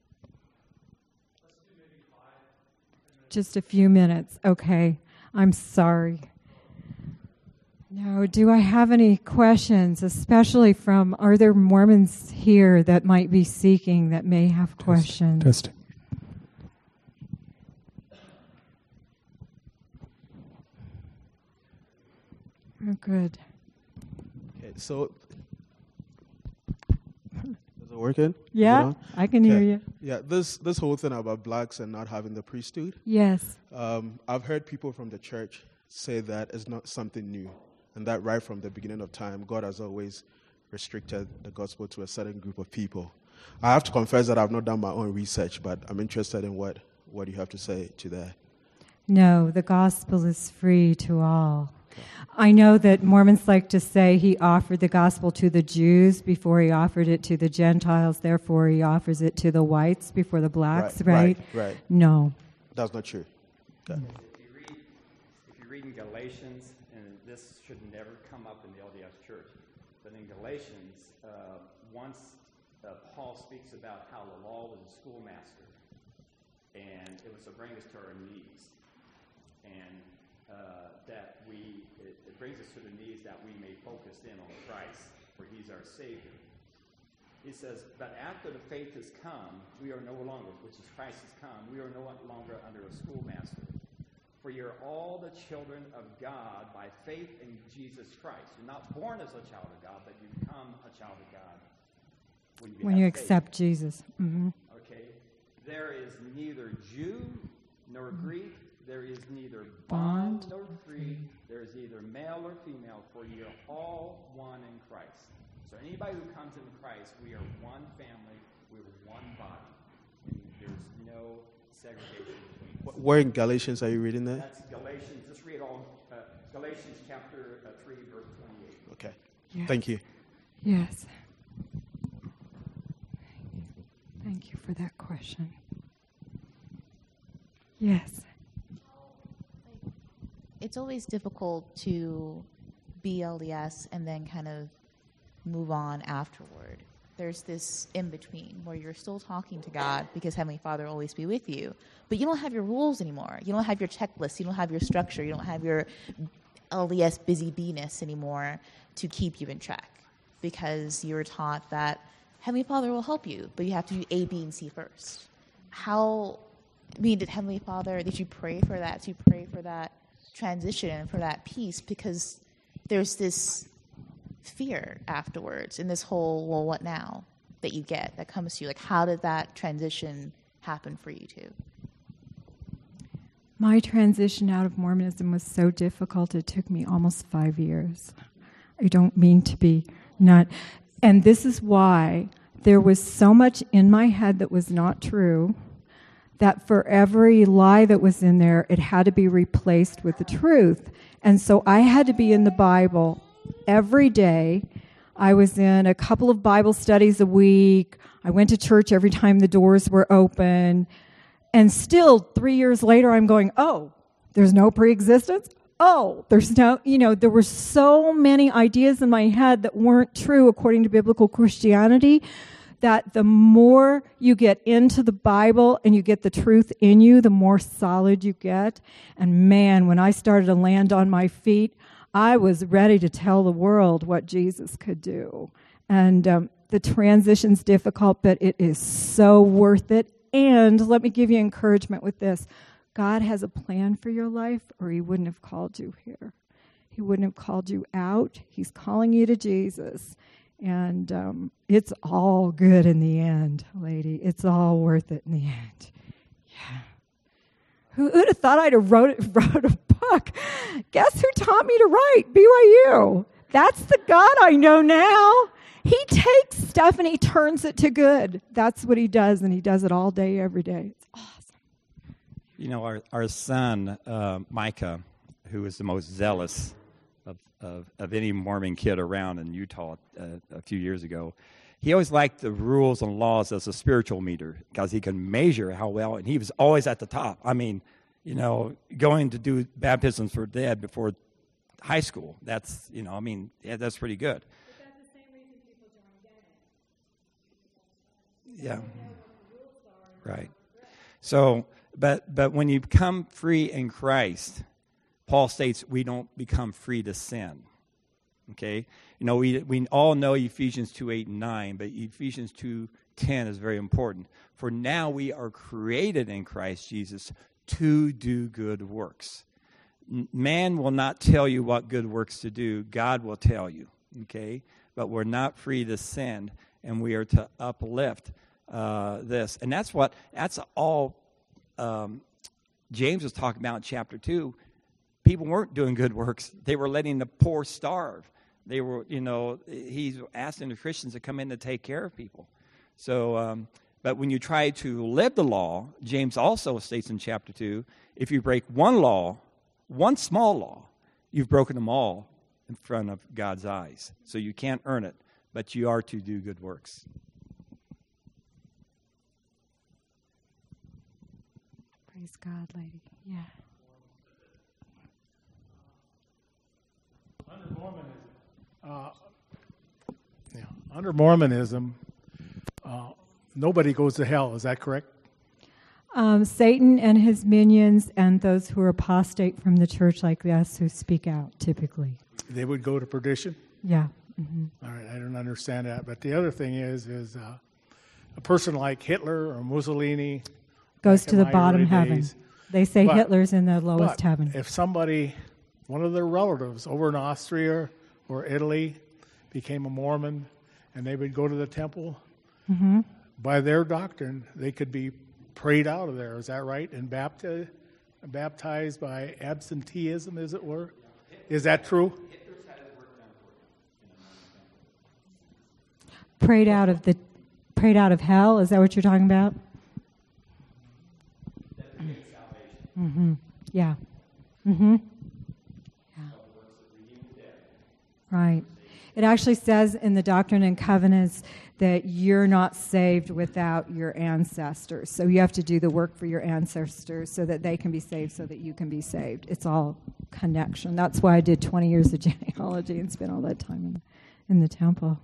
Just a few minutes. Okay. I'm sorry. No, do I have any questions, especially from, are there Mormons here that might be seeking, that may have questions? Testing. Oh, good. Okay, so is it working? Yeah, Is it I can hear Okay. you. Yeah, this this whole thing about blacks and not having the priesthood. Yes. Um, I've heard people from the church say that it's not something new, and that right from the beginning of time, God has always restricted the gospel to a certain group of people. I have to confess that I've not done my own research, but I'm interested in what, what you have to say to that. No, the gospel is free to all. I know that Mormons like to say he offered the gospel to the Jews before he offered it to the Gentiles, therefore he offers it to the whites before the blacks, right? Right, right. No. That's not true. Okay. If you read, if you read in Galatians, and this should never come up in the L D S Church, but in Galatians, uh, once uh, Paul speaks about how the law was a schoolmaster, and it was to bring us to our knees, and uh, that we, it, it brings us to the knees that we may focus in on Christ, for he's our Savior. He says, but after the faith has come, we are no longer, which is Christ has come, we are no longer under a schoolmaster. For you're all the children of God by faith in Jesus Christ. You're not born as a child of God, but you become a child of God when you, When you accept Jesus. Mm-hmm. Okay? There is neither Jew nor Greek. There is neither bond, bond nor free. There is neither male or female, for you're all one in Christ. So anybody who comes into Christ, we are one family, we're one body. And there's no segregation between us. Where in Galatians are you reading that? That's Galatians. Just read all uh, Galatians chapter uh, three, verse twenty-eight. Okay. Yes. Thank you. Yes. Thank you for that question. Yes. It's always difficult to be L D S and then kind of move on afterward. There's this in-between where you're still talking to God because Heavenly Father will always be with you, but you don't have your rules anymore. You don't have your checklist. You don't have your structure. You don't have your L D S busy bee-ness anymore to keep you in track because you were taught that Heavenly Father will help you, but you have to do A, B, and C first. How, I mean, did Heavenly Father, did you pray for that? Did you pray for that transition and for that peace? Because there's this fear afterwards and this whole, well, what now that you get, that comes to you. Like, how did that transition happen for you too? My transition out of Mormonism was so difficult, it took me almost five years. I don't mean to be not... And this is why there was so much in my head that was not true, that for every lie that was in there, it had to be replaced with the truth. And so I had to be in the Bible every day. I was in a couple of Bible studies a week. I went to church every time the doors were open. And still, three years later, I'm going, oh, there's no pre-existence? Oh, there's no, you know, there were so many ideas in my head that weren't true according to biblical Christianity, that the more you get into the Bible and you get the truth in you, the more solid you get. And man, when I started to land on my feet, I was ready to tell the world what Jesus could do. And um, the transition's difficult, but it is so worth it. And let me give you encouragement with this. God has a plan for your life, or he wouldn't have called you here. He wouldn't have called you out. He's calling you to Jesus. And um, it's all good in the end, lady. It's all worth it in the end. Yeah. Who would have thought I'd have wrote, wrote a book? Guess who taught me to write? B Y U. That's the God I know now. He takes stuff and he turns it to good. That's what he does, and he does it all day, every day. It's awesome. You know, our, our son, uh, Micah, who is the most zealous of, of, of any Mormon kid around in Utah uh, a few years ago, he always liked the rules and laws as a spiritual meter because he can measure how well, and he was always at the top. I mean, you know, going to do baptisms for dead before high school, that's, you know, I mean, yeah, that's pretty good. But that's the same reason people join gangs. Yeah. Right. So... But but when you become free in Christ, Paul states we don't become free to sin. Okay? You know, we we all know Ephesians two, eight, and nine, but Ephesians two, ten is very important. For now we are created in Christ Jesus to do good works. Man will not tell you what good works to do. God will tell you, okay? But we're not free to sin, and we are to uplift uh, this. And that's what, that's all um, James was talking about in chapter two. People weren't doing good works. They were letting the poor starve. They were, you know, he's asking the Christians to come in to take care of people. So, um, but when you try to live the law, James also states in chapter two, if you break one law, one small law, you've broken them all in front of God's eyes. So you can't earn it, but you are to do good works. Praise God, lady. Yeah. Under Mormonism, uh, yeah, under Mormonism, uh, nobody goes to hell. Is that correct? Um, Satan and his minions and those who are apostate from the church like us who speak out, typically. They would go to perdition? Yeah. Mm-hmm. All right, I don't understand that. But the other thing is, is uh, a person like Hitler or Mussolini goes back to in the my bottom early heaven. days, They say But- Hitler's in the lowest but heaven. if somebody, one of their relatives over in Austria or Italy became a Mormon and they would go to the temple, Mm-hmm. by their doctrine, they could be prayed out of there. Is that right? And baptized, baptized by absenteeism, as it were? Is that true? Prayed out of the, prayed out of hell. Is that what you're talking about? Mm-hmm. Yeah. Mm-hmm. Yeah. Right. It actually says in the Doctrine and Covenants that you're not saved without your ancestors. So you have to do the work for your ancestors so that they can be saved, so that you can be saved. It's all connection. That's why I did twenty years of genealogy and spent all that time in, in the temple.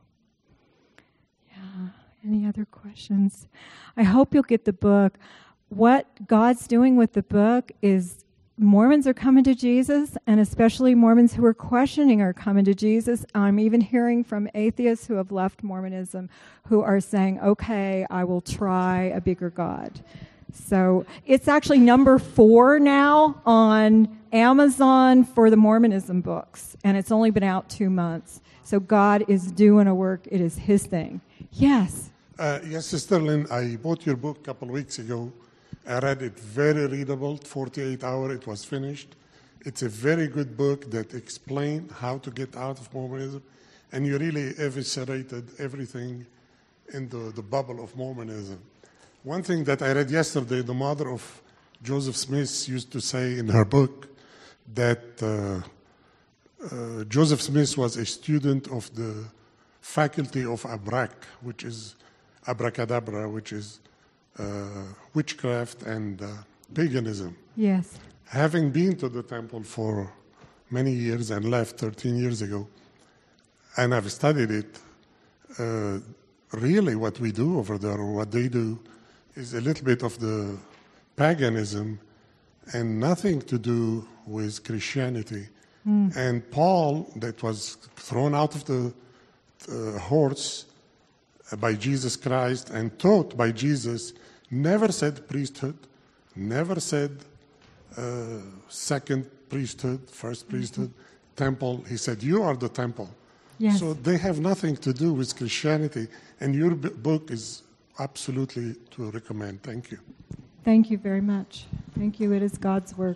Yeah. Any other questions? I hope you'll get the book. What God's doing with the book is Mormons are coming to Jesus, and especially Mormons who are questioning are coming to Jesus. I'm even hearing from atheists who have left Mormonism who are saying, okay, I will try a bigger God. So it's actually number four now on Amazon for the Mormonism books, and it's only been out two months. So God is doing a work. It is his thing. Yes. Uh, yes, Sister Lynn, I bought your book a couple of weeks ago. I read it, very readable, forty-eight hours, it was finished. It's a very good book that explains how to get out of Mormonism, and you really eviscerated everything in the, the bubble of Mormonism. One thing that I read yesterday, the mother of Joseph Smith used to say in her book that uh, uh, Joseph Smith was a student of the faculty of Abrak, which is abracadabra, which is uh, witchcraft and uh, paganism. Yes. Having been to the temple for many years and left thirteen years ago, and I've studied it, uh, really what we do over there, or what they do, is a little bit of the paganism and nothing to do with Christianity. Mm. And Paul, that was thrown out of the uh, horse by Jesus Christ and taught by Jesus, never said priesthood, never said uh, second priesthood, first priesthood, mm-hmm. temple. He said, you are the temple. Yes. So they have nothing to do with Christianity, and your b- book is absolutely to recommend. Thank you. Thank you very much. Thank you. It is God's work.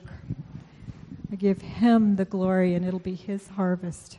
I give him the glory, and it'll be his harvest.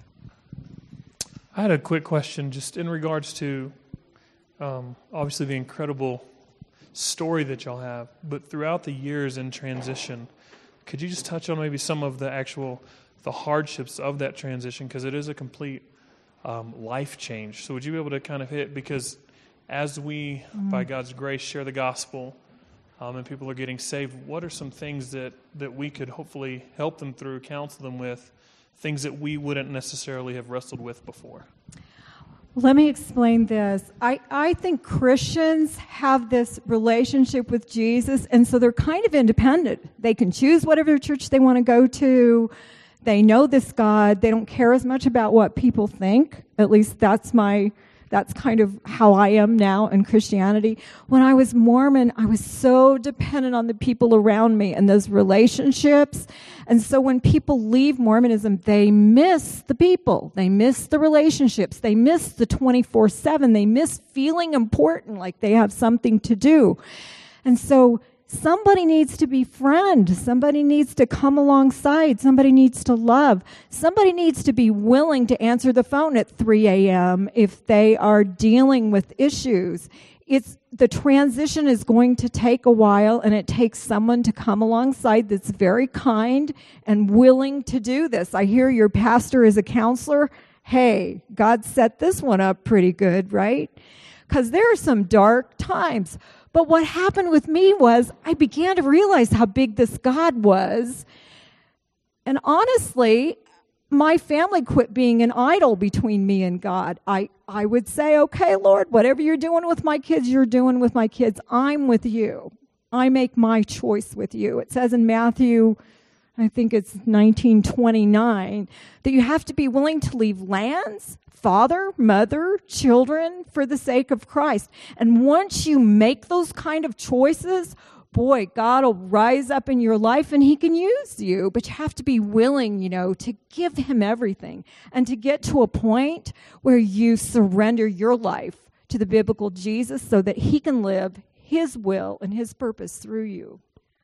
I had a quick question just in regards to um, obviously the incredible story that y'all have, but throughout the years in transition, could you just touch on maybe some of the actual, the hardships of that transition, because it is a complete um, life change. So would you be able to kind of hit, because as we, mm. by God's grace, share the gospel um, and people are getting saved, what are some things that, that we could hopefully help them through, counsel them with, things that we wouldn't necessarily have wrestled with before? Let me explain this. I, I think Christians have this relationship with Jesus, and so they're kind of independent. They can choose whatever church they want to go to. They know this God. They don't care as much about what people think. At least that's my That's kind of how I am now in Christianity. When I was Mormon, I was so dependent on the people around me and those relationships. And so when people leave Mormonism, they miss the people. They miss the relationships. They miss the twenty-four seven. They miss feeling important, like they have something to do. And so somebody needs to befriend. Somebody needs to come alongside. Somebody needs to love. Somebody needs to be willing to answer the phone at three a.m. if they are dealing with issues. It's the transition is going to take a while, and it takes someone to come alongside that's very kind and willing to do this. I hear your pastor is a counselor. Hey, God set this one up pretty good, right? Because there are some dark times. But what happened with me was I began to realize how big this God was. And honestly, my family quit being an idol between me and God. I, I would say, okay, Lord, whatever you're doing with my kids, you're doing with my kids. I'm with you. I make my choice with you. It says in Matthew, I think it's nineteen twenty-nine, that you have to be willing to leave lands, father, mother, children for the sake of Christ. And once you make those kind of choices, boy, God will rise up in your life and he can use you. But you have to be willing, you know, to give him everything and to get to a point where you surrender your life to the biblical Jesus so that he can live his will and his purpose through you.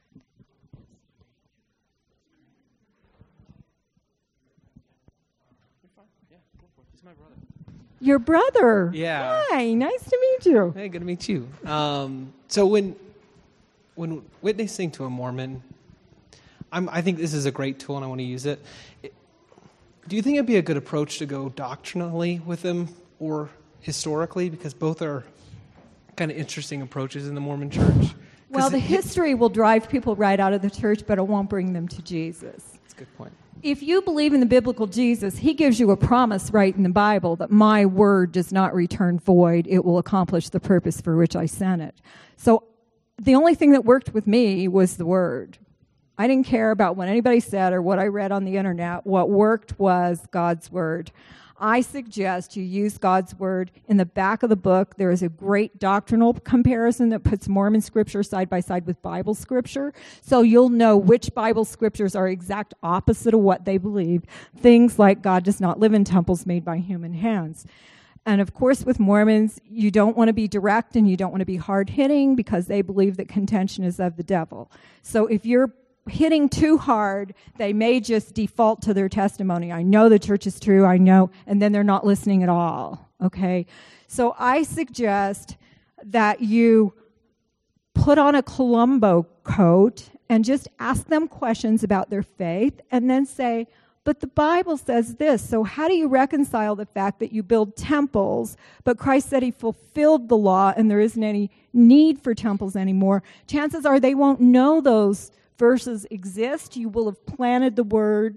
Your brother. Yeah. Hi, nice to meet you. Hey, good to meet you. Um, so when when witnessing to a Mormon, I'm, I think this is a great tool and I want to use it. it. Do you think it'd be a good approach to go doctrinally with them or historically? Because both are kind of interesting approaches in the Mormon church. Well, the it, history will drive people right out of the church, but it won't bring them to Jesus. That's a good point. If you believe in the biblical Jesus, he gives you a promise right in the Bible that my word does not return void. It will accomplish the purpose for which I sent it. So the only thing that worked with me was the word. I didn't care about what anybody said or what I read on the internet. What worked was God's word. I suggest you use God's word. In the back of the book, there is a great doctrinal comparison that puts Mormon scripture side by side with Bible scripture. So you'll know which Bible scriptures are exact opposite of what they believe. Things like God does not live in temples made by human hands. And of course, with Mormons, you don't want to be direct and you don't want to be hard-hitting because they believe that contention is of the devil. So if you're hitting too hard, they may just default to their testimony. I know the church is true, I know, and then they're not listening at all, okay? So I suggest that you put on a Columbo coat and just ask them questions about their faith and then say, but the Bible says this, so how do you reconcile the fact that you build temples, but Christ said he fulfilled the law and there isn't any need for temples anymore? Chances are they won't know those verses exist. You will have planted the word.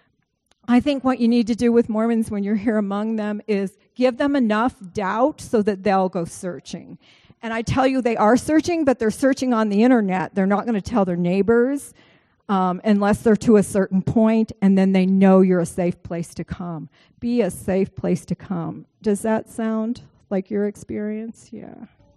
I think what you need to do with Mormons when you're here among them is give them enough doubt so that they'll go searching. And I tell you, they are searching, but they're searching on the internet. They're not going to tell their neighbors um, unless they're to a certain point, and then they know you're a safe place to come. Be a safe place to come. Does that sound like your experience? Yeah.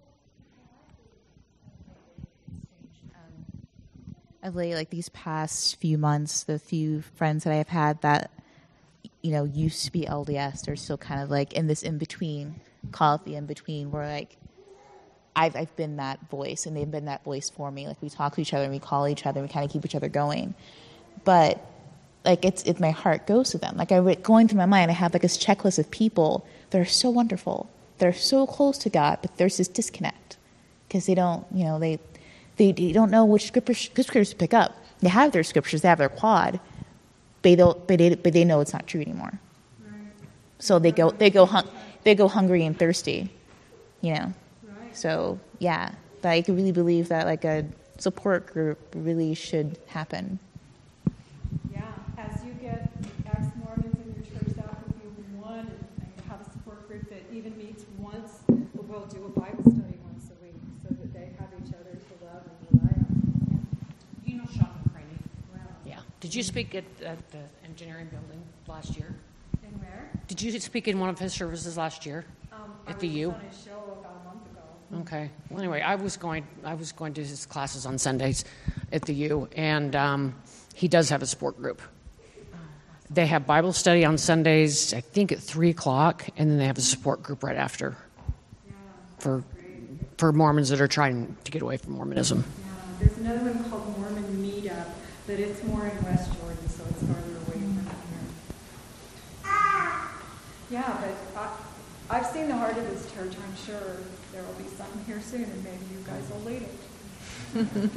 Of late, like these past few months, the few friends that I've had that, you know, used to be L D S, they're still kind of like in this in-between, call it the in-between, where like I've I've been that voice and they've been that voice for me. Like we talk to each other and we call each other and we kind of keep each other going. But like it's it my heart goes to them. Like I going through my mind, I have like this checklist of people that are so wonderful. They're so close to God, but there's this disconnect because they don't, you know, they They, they don't know which scriptures, scriptures to pick up. They have their scriptures, they have their quad, but they don't, but they, but they know it's not true anymore. Right. So they go, they go, hung, they go hungry and thirsty, you know. Right. So yeah, but I could really believe that like a support group really should happen. Yeah, as you get ex-Mormons in your church, that would be one, and have a support group that even meets once. We'll do a Bible study once a week so that they have each other to love and rely on. You know Sean McCraney? Wow. Yeah. Did you speak at, at the engineering building last year? And where? Did you speak in one of his services last year? Um, Um, At the U? I was on a show about a month ago. Okay. Well, anyway, I was going. I was going to his classes on Sundays at the U, and um, he does have a sport group. They have Bible study on Sundays, I think at three o'clock, and then they have a support group right after for for Mormons that are trying to get away from Mormonism. Yeah, there's another one called Mormon Meetup, but it's more in West Jordan, so it's farther away from here. Yeah, but I, I've seen the heart of this church. I'm sure there will be something here soon, and maybe you guys will lead it.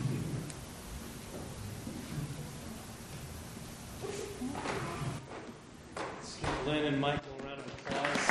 Let's give Lynn and Michael a round of applause.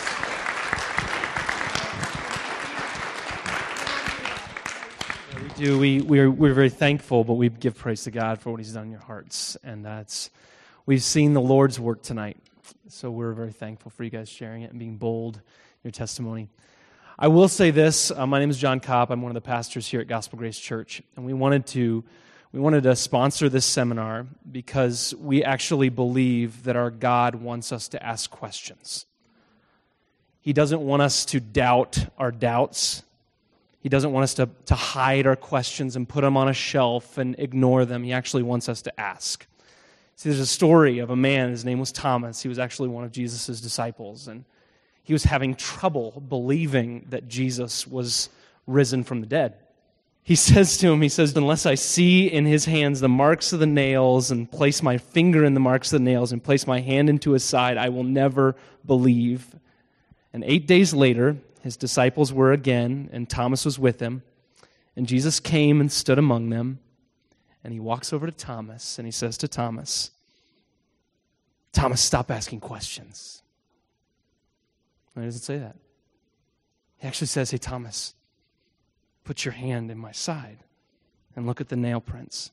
Yeah, we do. We we're we're very thankful, but we give praise to God for what He's done in your hearts, and that's we've seen the Lord's work tonight. So we're very thankful for you guys sharing it and being bold in your testimony. I will say this: uh, my name is John Kopp. I'm one of the pastors here at Gospel Grace Church, and we wanted to. We wanted to sponsor this seminar because we actually believe that our God wants us to ask questions. He doesn't want us to doubt our doubts. He doesn't want us to, to hide our questions and put them on a shelf and ignore them. He actually wants us to ask. See, there's a story of a man, his name was Thomas. He was actually one of Jesus' disciples, and he was having trouble believing that Jesus was risen from the dead. He says to him, he says, unless I see in his hands the marks of the nails and place my finger in the marks of the nails and place my hand into his side, I will never believe. And eight days later, his disciples were again, and Thomas was with him. And Jesus came and stood among them. And he walks over to Thomas, and he says to Thomas, Thomas, stop asking questions. And he doesn't say that. He actually says, hey, Thomas, put your hand in my side and look at the nail prints.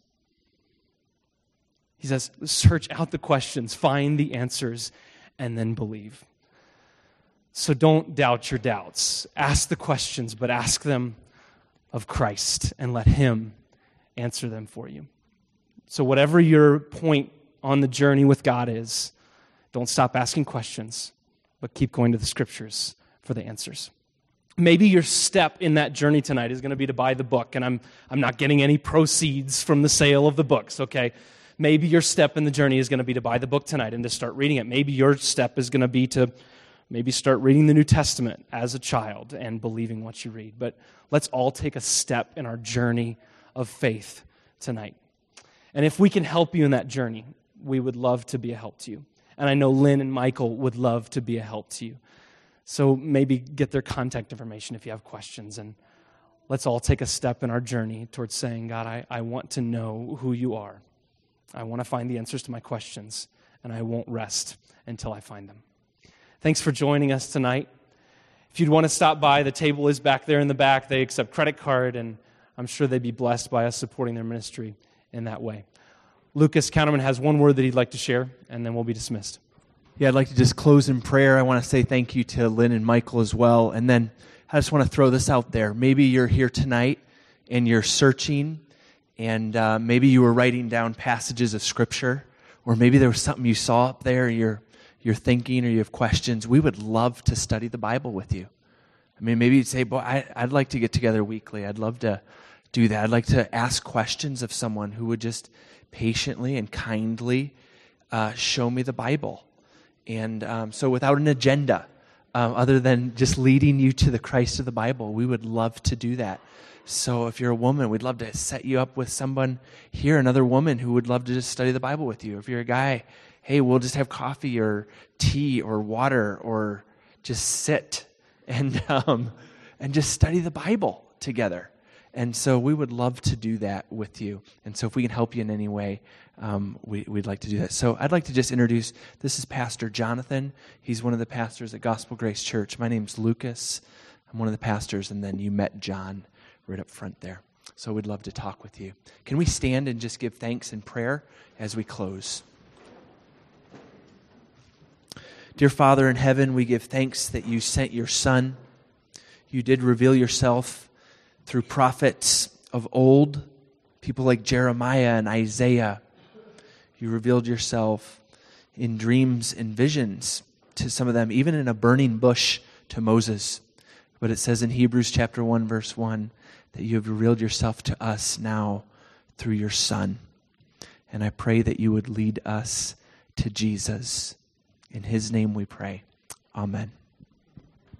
He says, search out the questions, find the answers, and then believe. So don't doubt your doubts. Ask the questions, but ask them of Christ and let Him answer them for you. So whatever your point on the journey with God is, don't stop asking questions, but keep going to the Scriptures for the answers. Maybe your step in that journey tonight is going to be to buy the book, and I'm I'm not getting any proceeds from the sale of the books, okay? Maybe your step in the journey is going to be to buy the book tonight and to start reading it. Maybe your step is going to be to maybe start reading the New Testament as a child and believing what you read. But let's all take a step in our journey of faith tonight. And if we can help you in that journey, we would love to be a help to you. And I know Lynn and Michael would love to be a help to you. So maybe get their contact information if you have questions, and let's all take a step in our journey towards saying, God, I, I want to know who you are. I want to find the answers to my questions, and I won't rest until I find them. Thanks for joining us tonight. If you'd want to stop by, the table is back there in the back. They accept credit card, and I'm sure they'd be blessed by us supporting their ministry in that way. Lucas Counterman has one word that he'd like to share, and then we'll be dismissed. Yeah, I'd like to just close in prayer. I want to say thank you to Lynn and Michael as well. And then I just want to throw this out there. Maybe you're here tonight and you're searching, and uh, maybe you were writing down passages of Scripture, or maybe there was something you saw up there, you're, you're thinking, or you have questions. We would love to study the Bible with you. I mean, maybe you'd say, boy, I, I'd like to get together weekly. I'd love to do that. I'd like to ask questions of someone who would just patiently and kindly uh, show me the Bible. And um, so without an agenda, um, other than just leading you to the Christ of the Bible, we would love to do that. So if you're a woman, we'd love to set you up with someone here, another woman who would love to just study the Bible with you. If you're a guy, hey, we'll just have coffee or tea or water, or just sit and um, and just study the Bible together. And so we would love to do that with you. And so if we can help you in any way, um, we, we'd like to do that. So I'd like to just introduce, this is Pastor Jonathan. He's one of the pastors at Gospel Grace Church. My name's Lucas. I'm one of the pastors, and then you met John right up front there. So we'd love to talk with you. Can we stand and just give thanks and prayer as we close? Dear Father in heaven, we give thanks that you sent your Son. You did reveal yourself through prophets of old, people like Jeremiah and Isaiah. You revealed yourself in dreams and visions to some of them, even in a burning bush to Moses. But it says in Hebrews chapter one, verse one, that you have revealed yourself to us now through your Son. And I pray that you would lead us to Jesus. In his name we pray. Amen.